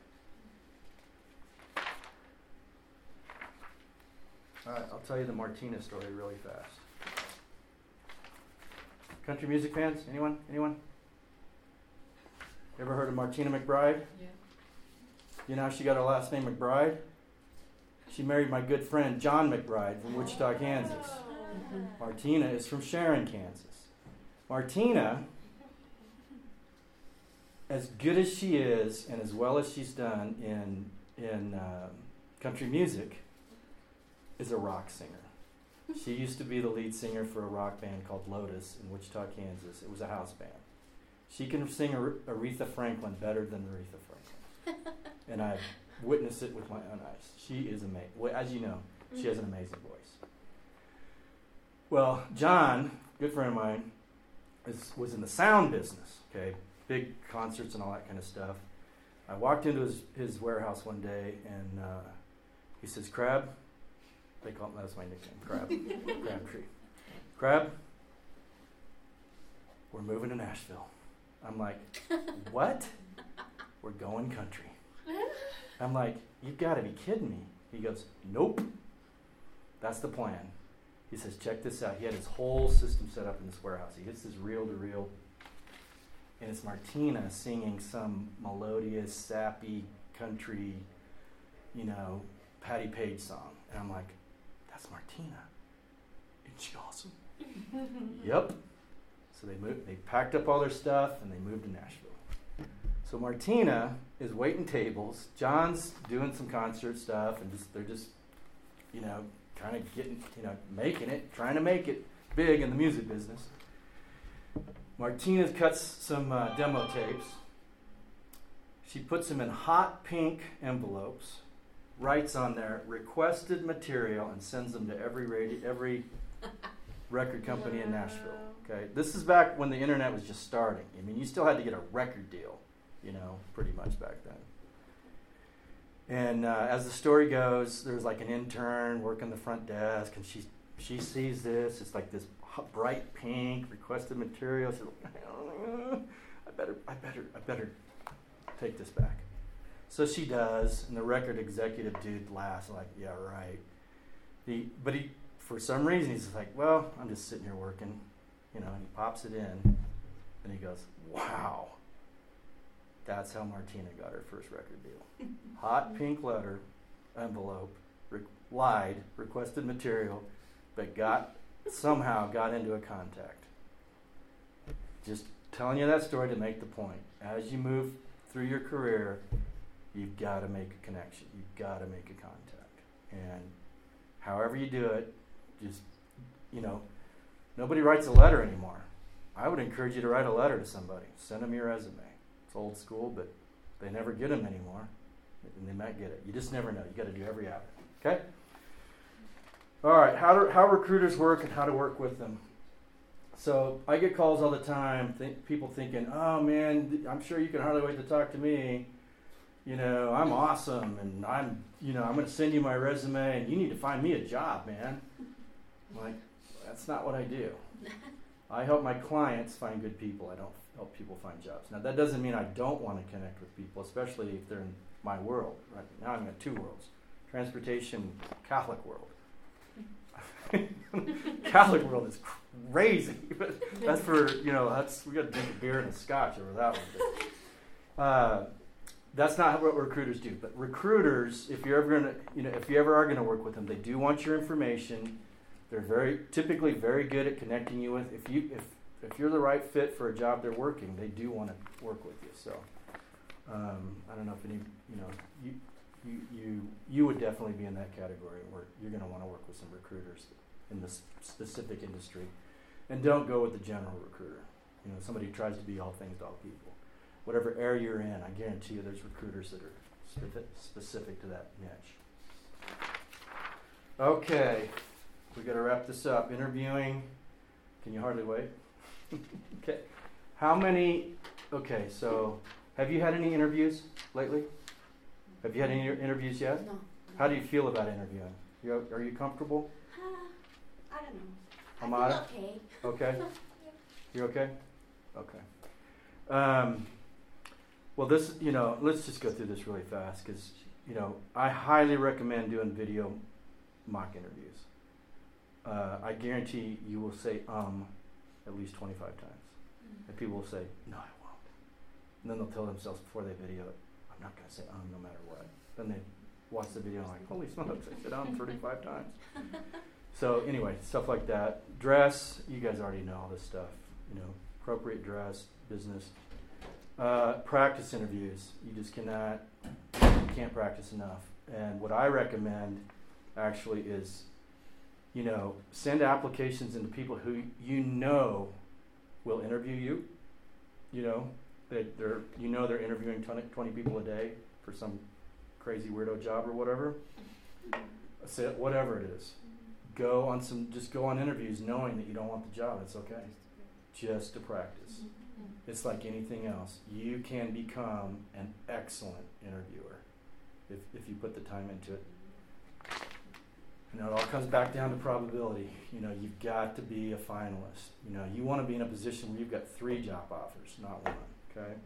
All right, I'll tell you the Martina story really fast. Country music fans? Anyone? Ever heard of Martina McBride? Yeah. You know how she got her last name McBride? She married my good friend John McBride from Wichita, Kansas. Martina is from Sharon, Kansas. Martina, as good as she is and as well as she's done in country music, is a rock singer. She used to be the lead singer for a rock band called Lotus in Wichita, Kansas. It was a house band. She can sing Aretha Franklin better than Aretha Franklin. And I've witnessed it with my own eyes. She is amazing. Well, as you know, she has an amazing voice. Well, John, good friend of mine, was in the sound business, okay? Big concerts and all that kind of stuff. I walked into his warehouse one day, and he says, Crab, that's my nickname, Crab, Crabtree. Crab, we're moving to Nashville. I'm like, what? We're going country. I'm like, you've got to be kidding me. He goes, nope. That's the plan. He says, check this out. He had his whole system set up in this warehouse. He hits his reel-to-reel, and it's Martina singing some melodious, sappy, country, Patti Page song. And I'm like, that's Martina. Isn't she awesome? Yep. So they packed up all their stuff, and they moved to Nashville. So Martina is waiting tables. John's doing some concert stuff, and they're just, kind of getting, making it, trying to make it big in the music business. Martina cuts some demo tapes. She puts them in hot pink envelopes, writes on there requested material, and sends them to every record company in Nashville. Okay, this is back when the internet was just starting. I mean, you still had to get a record deal, pretty much back then. And as the story goes, there's like an intern working the front desk, and she sees this. It's like this bright pink requested material. She's like, I better take this back. So she does, and the record executive dude laughs like, yeah, right. But for some reason, he's like, well, I'm just sitting here working, and he pops it in, and he goes, wow, That's how Martina got her first record deal. Hot pink letter, envelope, lied, requested material, but somehow got into a contact. Just telling you that story to make the point. As you move through your career, you've got to make a connection. You've got to make a contact. And however you do it, just, nobody writes a letter anymore. I would encourage you to write a letter to somebody. Send them your resume. It's old school, but they never get them anymore. And they might get it. You just never know. You got to do every hour. Okay? All right. How recruiters work and how to work with them. So I get calls all the time. People thinking, "Oh man, I'm sure you can hardly wait to talk to me. I'm awesome, and I'm going to send you my resume, and you need to find me a job, man." I'm like, that's not what I do. I help my clients find good people. I don't help people find jobs. Now, that doesn't mean I don't want to connect with people, especially if they're in my world. Right now, I'm in two worlds: transportation, Catholic world. Catholic world is crazy. But that's for we got to drink a beer and a scotch over that one. That's not what recruiters do. But recruiters, if you ever are going to work with them, they do want your information. They're typically very good at connecting you with. If you're the right fit for a job they're working, they do want to work with you. So I don't know if you would definitely be in that category where you're going to want to work with some recruiters in this specific industry, and don't go with the general recruiter. Somebody who tries to be all things to all people. Whatever area you're in, I guarantee you there's recruiters that are specific to that niche. Okay, we got to wrap this up. Interviewing. Can you hardly wait? Okay. So have you had any interviews lately? Have you had any interviews yet? No. How do you feel about interviewing? Are you comfortable? I don't know. Amada? I feel Okay. okay. You're okay? Okay. Well, let's just go through this really fast because, I highly recommend doing video mock interviews. I guarantee you will say at least 25 times. And people will say, "No, I won't." And then they'll tell themselves before they video it, "I'm not going to say no matter what." Then they watch the video and like, "Holy smokes, I said 35 times." So anyway, stuff like that. Dress, you guys already know all this stuff. Appropriate dress, business. Practice interviews. You just can't practice enough. And what I recommend actually is, send applications into people who will interview you. They're interviewing 20 people a day for some crazy weirdo job or whatever. Say whatever it is. Just go on interviews knowing that you don't want the job. It's okay. Just to practice. It's like anything else. You can become an excellent interviewer if you put the time into it. It all comes back down to probability. You've got to be a finalist. You want to be in a position where you've got 3 job offers, not 1. Okay?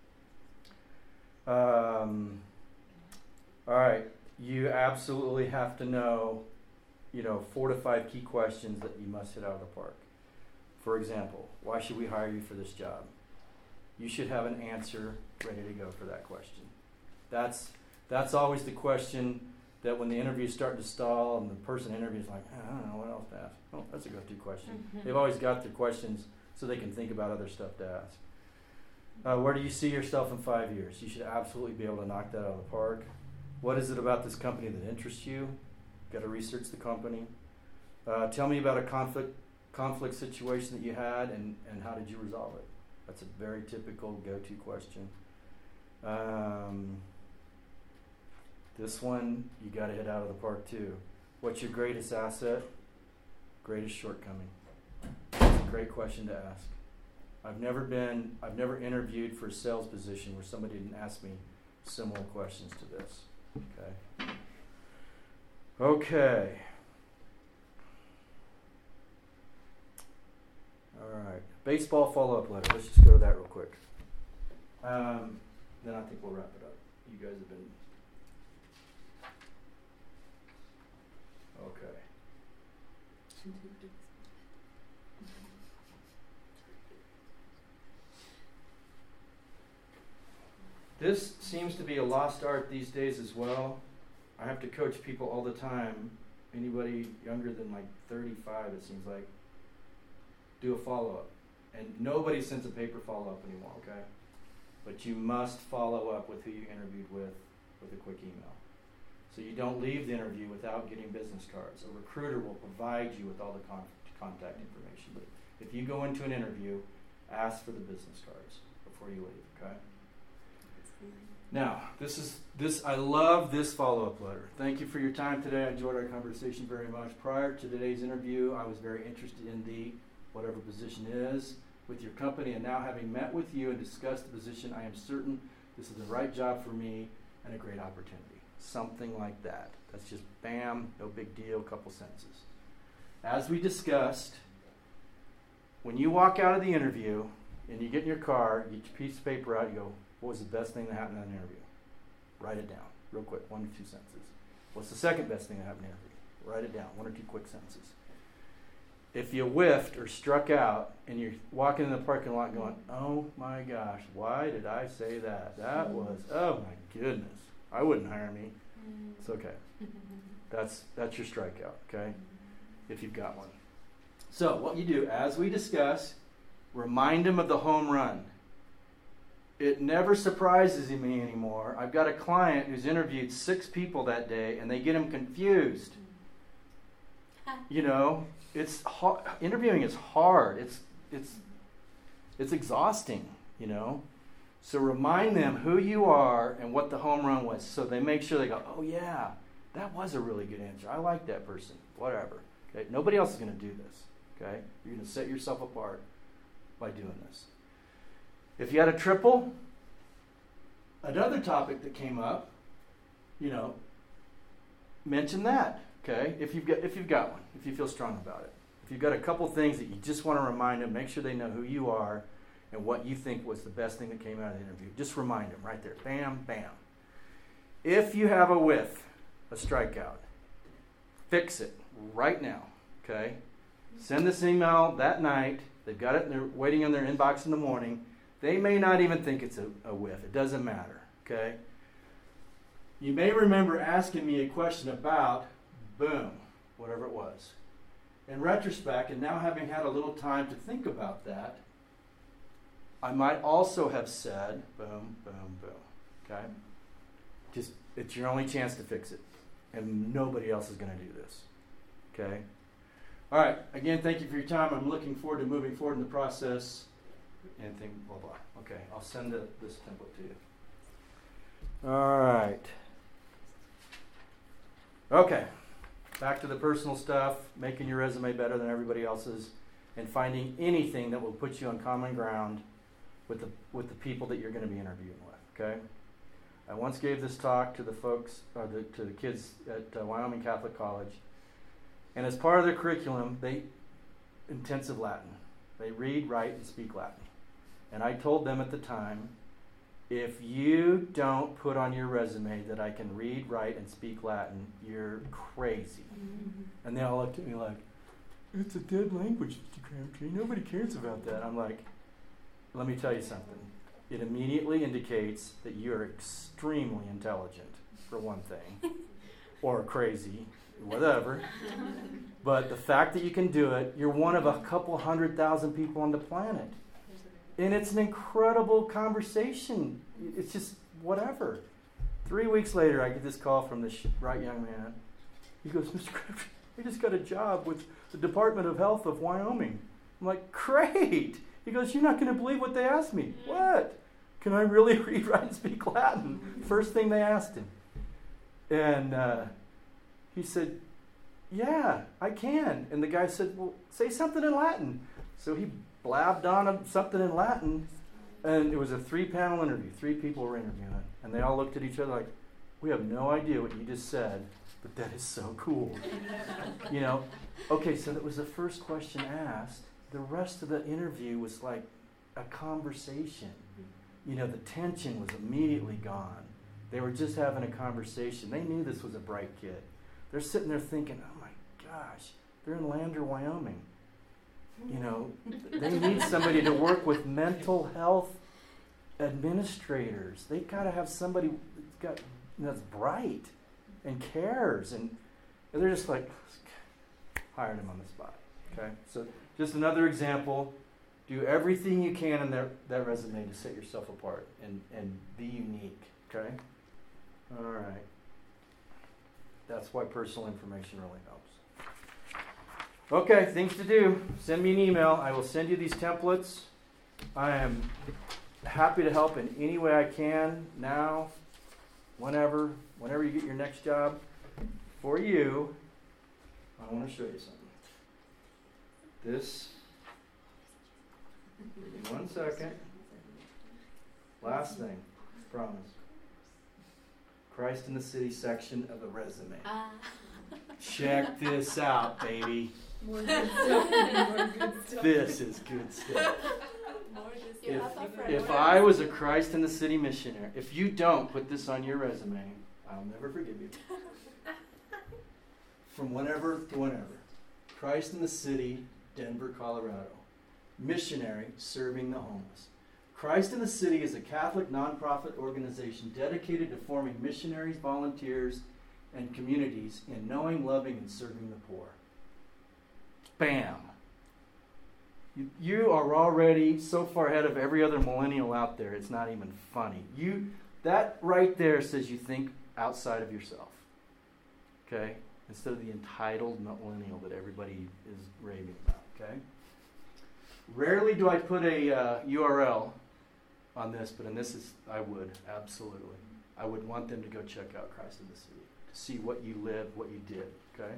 All right. You absolutely have to know, 4 to 5 key questions that you must hit out of the park. For example, why should we hire you for this job? You should have an answer ready to go for that question. That's always the question that when the interview's starting to stall and the person interviews like, I don't know what else to ask. Oh, that's a go-to question. They've always got the questions so they can think about other stuff to ask. Where do you see yourself in 5 years? You should absolutely be able to knock that out of the park. What is it about this company that interests you? Got to research the company. Tell me about a conflict situation that you had and how did you resolve it? That's a very typical go-to question. This one, you got to hit out of the park too. What's your greatest asset? Greatest shortcoming? That's a great question to ask. I've never interviewed for a sales position where somebody didn't ask me similar questions to this. Okay. All right. Baseball follow-up letter. Let's just go to that real quick. Then I think we'll wrap it up. You guys have been... Okay. This seems to be a lost art these days as well. I have to coach people all the time. Anybody younger than like 35, it seems like, do a follow-up. And nobody sends a paper follow-up anymore, okay? But you must follow up with who you interviewed with a quick email. So you don't leave the interview without getting business cards. A recruiter will provide you with all the contact information. But if you go into an interview, ask for the business cards before you leave, okay? Now, I love this follow-up letter. Thank you for your time today. I enjoyed our conversation very much. Prior to today's interview, I was very interested in the whatever position is with your company, and now having met with you and discussed the position, I am certain this is the right job for me and a great opportunity. Something like that. That's just bam, no big deal, couple sentences. As we discussed, when you walk out of the interview and you get in your car, you get your piece of paper out, you go, what was the best thing that happened in an interview? Write it down, real quick, 1 to 2 sentences. What's the second best thing that happened in an interview? Write it down, 1 or 2 quick sentences. If you whiffed or struck out and you're walking in the parking lot going, oh my gosh, why did I say that? That was, oh my goodness, I wouldn't hire me. It's okay. That's your strikeout, okay? If you've got one. So what you do, as we discuss, remind him of the home run. It never surprises me anymore. I've got a client who's interviewed 6 people that day, and they get him confused. You know, it's hard. Interviewing is hard. It's exhausting, you know. So remind them who you are and what the home run was, so they make sure they go, oh yeah, that was a really good answer. I like that person. Whatever. Okay. Nobody else is going to do this. Okay. You're going to set yourself apart by doing this. If you had a triple, another topic that came up, you know, mention that. Okay. If you've got one, if you feel strong about it. If you've got a couple things that you just want to remind them, make sure they know who you are and what you think was the best thing that came out of the interview. Just remind them right there. Bam, bam. If you have a whiff, a strikeout, fix it right now. Okay? Send this email that night. They've got it and they're waiting in their inbox in the morning. They may not even think it's a whiff. It doesn't matter. Okay? You may remember asking me a question about, boom, whatever it was. In retrospect, and now having had a little time to think about that, I might also have said, boom, boom, boom. Okay? Just, it's your only chance to fix it. And nobody else is going to do this. Okay? All right. Again, thank you for your time. I'm looking forward to moving forward in the process. Anything, blah, blah. Okay. I'll send this template to you. All right. Okay. Back to the personal stuff, making your resume better than everybody else's, and finding anything that will put you on common ground with the people that you're going to be interviewing with. Okay. I once gave this talk to the folks, to the kids at Wyoming Catholic College, and as part of their curriculum, intensive Latin. They read, write, and speak Latin. And I told them at the time, if you don't put on your resume that I can read, write, and speak Latin, you're crazy. Mm-hmm. And they all looked at me like, it's a dead language, Mr. Crabtree. Nobody cares about that. I'm like, let me tell you something. It immediately indicates that you're extremely intelligent, for one thing, or crazy, whatever. But the fact that you can do it, you're one of a couple 100,000 people on the planet. And it's an incredible conversation. It's just whatever. 3 weeks later, I get this call from this bright young man. He goes, Mr. Crabtree, I just got a job with the Department of Health of Wyoming. I'm like, great. He goes, you're not going to believe what they asked me. What? Can I really read, write, and speak Latin? First thing they asked him. And he said, yeah, I can. And the guy said, well, say something in Latin. So he blabbed on something in Latin, and it was a 3-panel interview. 3 people were interviewing, and they all looked at each other like, we have no idea what you just said, but that is so cool. You know, okay, so that was the first question asked. The rest of the interview was like a conversation. You know, the tension was immediately gone. They were just having a conversation. They knew this was a bright kid. They're sitting there thinking, oh my gosh, they're in Lander, Wyoming. You know, they need somebody to work with mental health administrators. They got to have somebody that's bright and cares, and they're just like hiring him on the spot. Okay, so just another example. Do everything you can in that resume to set yourself apart and be unique. Okay, all right. That's why personal information really helps. Okay, things to do. Send me an email. I will send you these templates. I am happy to help in any way I can, now, whenever you get your next job. For you, I want to show you something. This, give me 1 second. Last thing, promise. Christ in the City section of the resume. Check this out, baby. More good stuff. More good stuff. This is good stuff. More good stuff. If I was a Christ in the City missionary, if you don't put this on your resume, I'll never forgive you. From whenever to whenever. Christ in the City, Denver, Colorado. Missionary serving the homeless. Christ in the City is a Catholic nonprofit organization dedicated to forming missionaries, volunteers, and communities in knowing, loving, and serving the poor. Bam! You are already so far ahead of every other millennial out there, it's not even funny. That right there says you think outside of yourself. Okay? Instead of the entitled millennial that everybody is raving about. Okay? Rarely do I put a URL on this, but in this I would, absolutely. I would want them to go check out Christ in the City, to see what you lived, what you did, okay?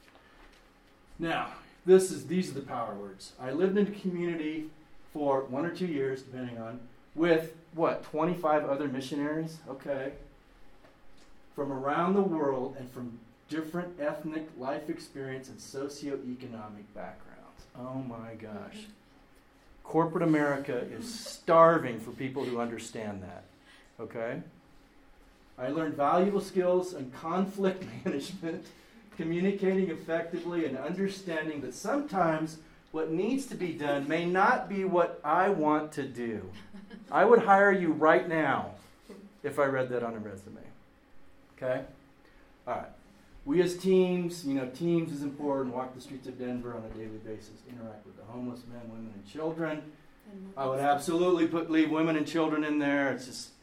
Now, these are the power words. I lived in a community for 1 or 2 years, depending on, with, 25 other missionaries? Okay. From around the world and from different ethnic life experience and socioeconomic backgrounds. Oh my gosh. Corporate America is starving for people who understand that. Okay? I learned valuable skills in conflict management, communicating effectively, and understanding that sometimes what needs to be done may not be what I want to do. I would hire you right now if I read that on a resume. Okay? All right. We as teams, teams is important. Walk the streets of Denver on a daily basis. Interact with the homeless men, women, and children. I would absolutely leave women and children in there.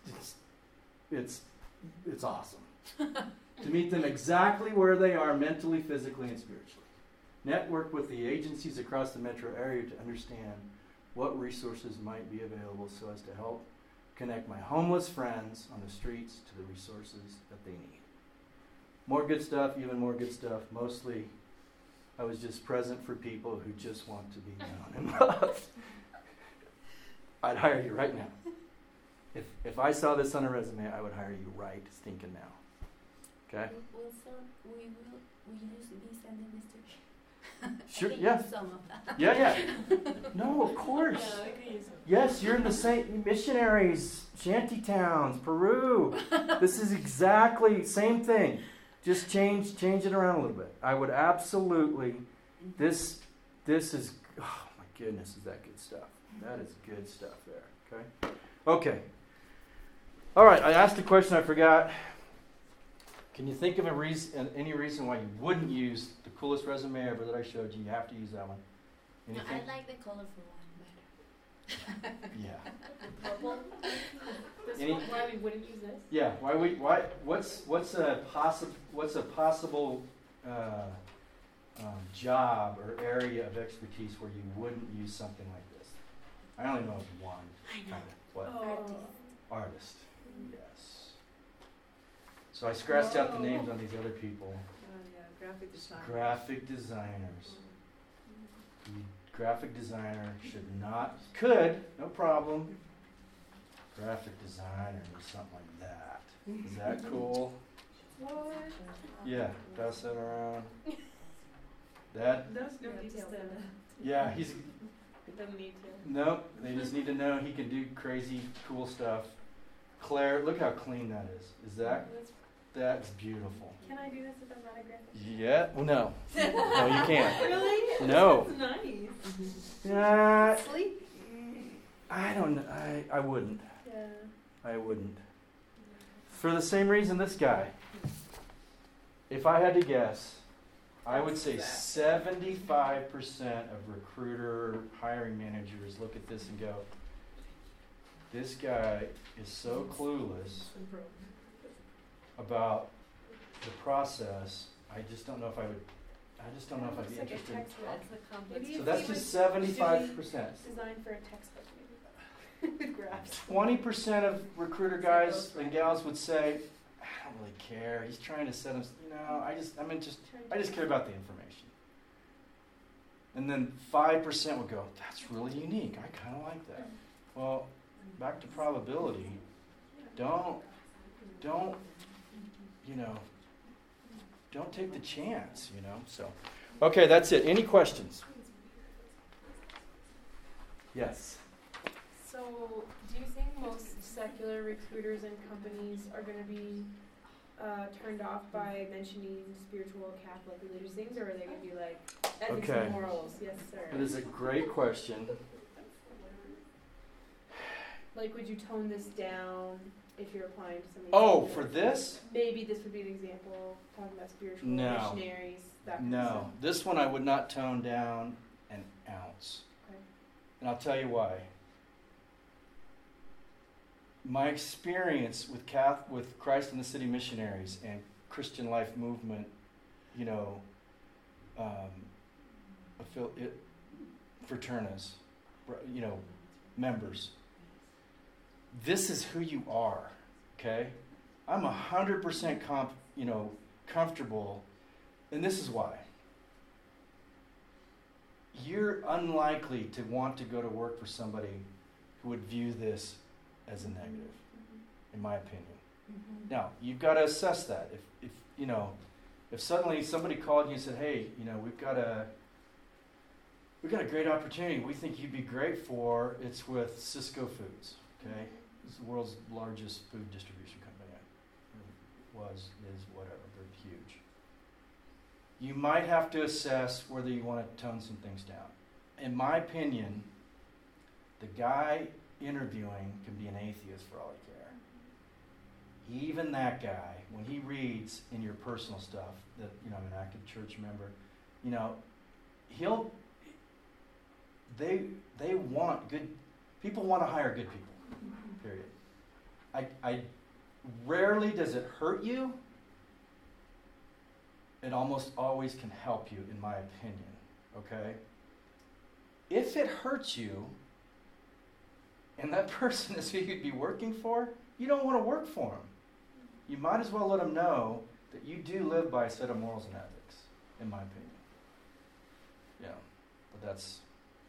It's awesome. To meet them exactly where they are mentally, physically, and spiritually. Network with the agencies across the metro area to understand what resources might be available so as to help connect my homeless friends on the streets to the resources that they need. More good stuff, even more good stuff. Mostly, I was just present for people who just want to be known and loved. I'd hire you right now. If I saw this on a resume, I would hire you right stinking now. Okay? Will you be sending this to Sure, yeah. Some of that. Yeah. No, of course. Yeah, I can use it. Yes, you're in the same missionaries, shanty towns, Peru. This is exactly same thing. Just change it around a little bit. I would absolutely. This is. Oh my goodness, is that good stuff? That is good stuff there. Okay. All right. I asked a question I forgot. Can you think of any reason why you wouldn't use the coolest resume ever that I showed you? You have to use that one. Anything? I like the colorful one better. Yeah. Purple. Why we wouldn't use this? Yeah. What's a possible job or area of expertise where you wouldn't use something like this? I only know of one. I know. Kind of. What? Artist. Yes. So I scratched out the names on these other people. Graphic design. Graphic designers. The graphic designer could, no problem. Graphic designer or something like that. Is that cool? What? Yeah, pass that around. That, That's no detail. yeah, he's, It doesn't need to. nope, they just need to know he can do crazy, cool stuff. Claire, look how clean that is. That's beautiful. Can I do this if I'm not a graphic? Yeah, well, no. No, you can't. Really? No. That's nice. Yeah, Sleep. I don't know. I wouldn't. Yeah. I wouldn't. For the same reason this guy. If I had to guess, I would say 75% of recruiter hiring managers look at this and go, this guy is so clueless about the process. I just don't know if I'd be It's like a interested. textbook. Maybe So if that's he just was 75%. designed for a textbook, maybe. With graphs. 20% of recruiter guys and gals would say, I don't really care. He's trying to set us, I just care about the information. And then 5% would go, that's really unique. I kind of like that. Well, back to probability. Don't take the chance, So, okay, that's it. Any questions? Yes. So, do you think most secular recruiters and companies are going to be turned off by mentioning spiritual, Catholic, religious things, or are they going to be like ethics Okay. and morals? Yes, sir. It is a great question. Like, would you tone this down if you're applying to something? Oh, for this? Maybe this would be an example, talking about spiritual No. missionaries, that kind of stuff. No. This one I would not tone down an ounce. Okay. And I'll tell you why. My experience with Christ in the City missionaries and Christian Life Movement, fraternas, members. This is who you are, okay? I'm 100% comfortable, and this is why. You're unlikely to want to go to work for somebody who would view this as a negative, in my opinion. Now, you've got to assess that. If suddenly somebody called you and said, "Hey, we've got a great opportunity. We think you'd be great for." It's with Cisco Foods. Okay, it's the world's largest food distribution company. Is whatever. They're huge. You might have to assess whether you want to tone some things down. In my opinion, the guy interviewing can be an atheist for all I care. Even that guy, when he reads in your personal stuff that I'm an active church member, they want good people. Want to hire good people. Period. I rarely does it hurt you. It almost always can help you, in my opinion. Okay? If it hurts you, and that person is who you'd be working for, you don't want to work for them. You might as well let them know that you do live by a set of morals and ethics, in my opinion. Yeah, but that's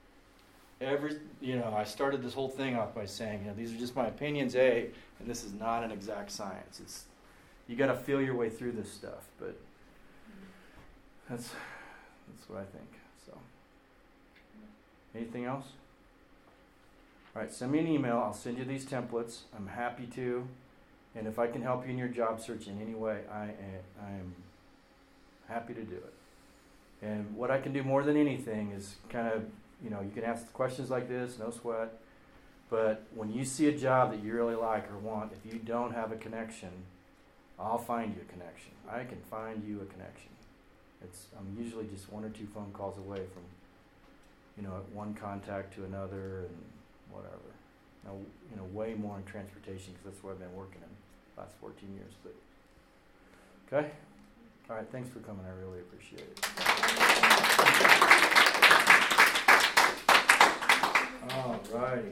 I started this whole thing off by saying, these are just my opinions, and this is not an exact science. You got to feel your way through this stuff, but that's what I think. So, anything else? All right, send me an email. I'll send you these templates. I'm happy to. And if I can help you in your job search in any way, I am happy to do it. And what I can do more than anything is kind of, you can ask questions like this, no sweat. But when you see a job that you really like or want, if you don't have a connection, I'll find you a connection. I can find you a connection. I'm usually just 1 or 2 phone calls away from, one contact to another and whatever. Now, way more in transportation because that's where I've been working in the last 14 years. But okay? All right, thanks for coming. I really appreciate it. All righty.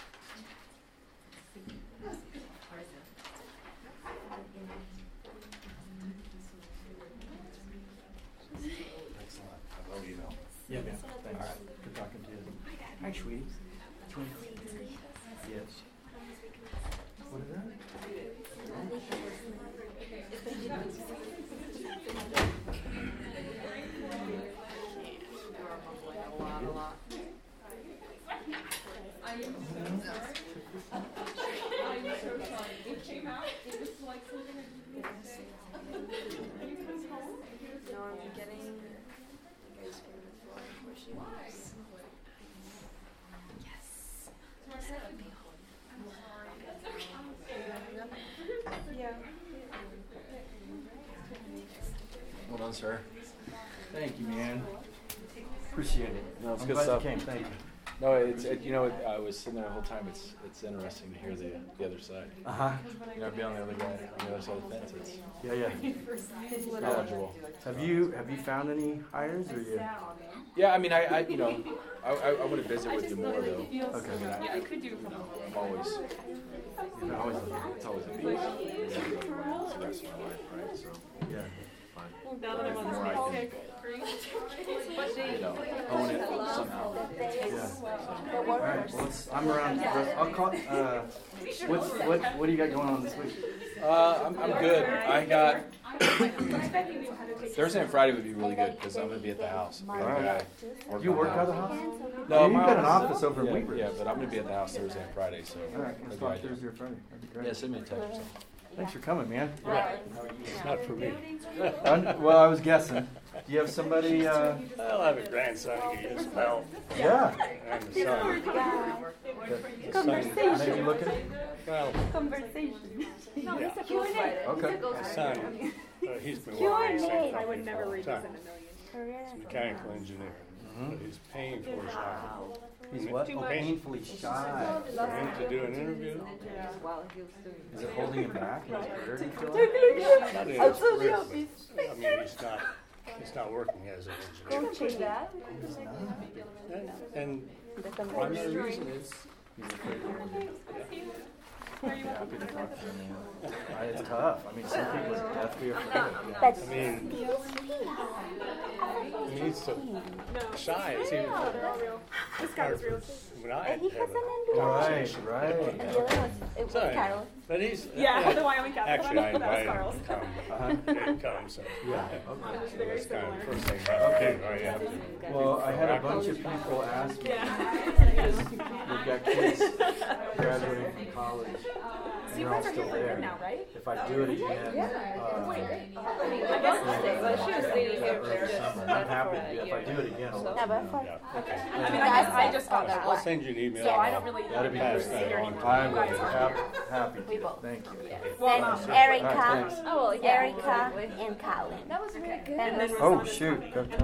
Yeah, man. Thanks. All right. Good talking to you. Hi, sweetie. Yes. What is that? A lot. It came out. It was like something that you could say. No, I'm getting ice cream before she leaves. Yes. sir. Thank you, man. Appreciate it. No, it's I'm good glad stuff. you came. Thank you. No, I was sitting there the whole time. It's interesting to hear the other side. Be on the other guy, on the other side of the fence. It's knowledgeable. Have you found any hires or you? Yeah, I mean, I want to visit with you more though. Okay. I'm always, it's always a beach. It's the rest of my life, right? So Yeah. Now that I'm on more I this can, own it somehow. Yeah. All right. Well, I'm around. I'll call. What do you got going on this week? I'm good. I got Thursday and Friday would be really good because I'm going to be at the house. You work out of the house? No, you've my got an office office over in yeah, Weaver. yeah, but I'm going to be at the house Thursday and Friday. So All right. Let's talk Thursday or Friday. That'd be great. yeah, send me a text or something. Thanks for coming, man. It's not for me. Well, I was guessing. Do you have somebody? I'll have a grandson who can use help. Yeah. And the son. Maybe looking. Well, Conversation. yeah. Okay. The son, he's been working in the same I would company never for a read long this time. in a million. He's a mechanical engineer. But he's paying for his life. He's what? Oh, painfully shy. For him to do an interview, Is it holding him back? Is it hurting? not in his career, but, I mean, he's not working as an engineer. And the primary reason is He's afraid happy to talk to him. It's tough. I mean, some people are deathly afraid. I mean, he's so shy. It's even hard for when I have a conversation. Right. So, but he's The Wyoming Catholic. actually I That was invited him Carl's. to come. He didn't come, so Yeah. so that's kind of the first thing. Okay, well, you have to. Well, I had a bunch of people ask me because we've got kids graduating from college. And they're all still there. right? If I do it again, I guess she was leading here early summer. And I'm happy to do it. If I do it again, I'll let you know. Yeah, okay. I mean, I just got that. I'll send you an email. So I don't really. That'd be pass great. that on to I you. would be happy to. Thank you. And Alright, Erica, thanks. Erica and Colin. That was really good. And Oh, shoot.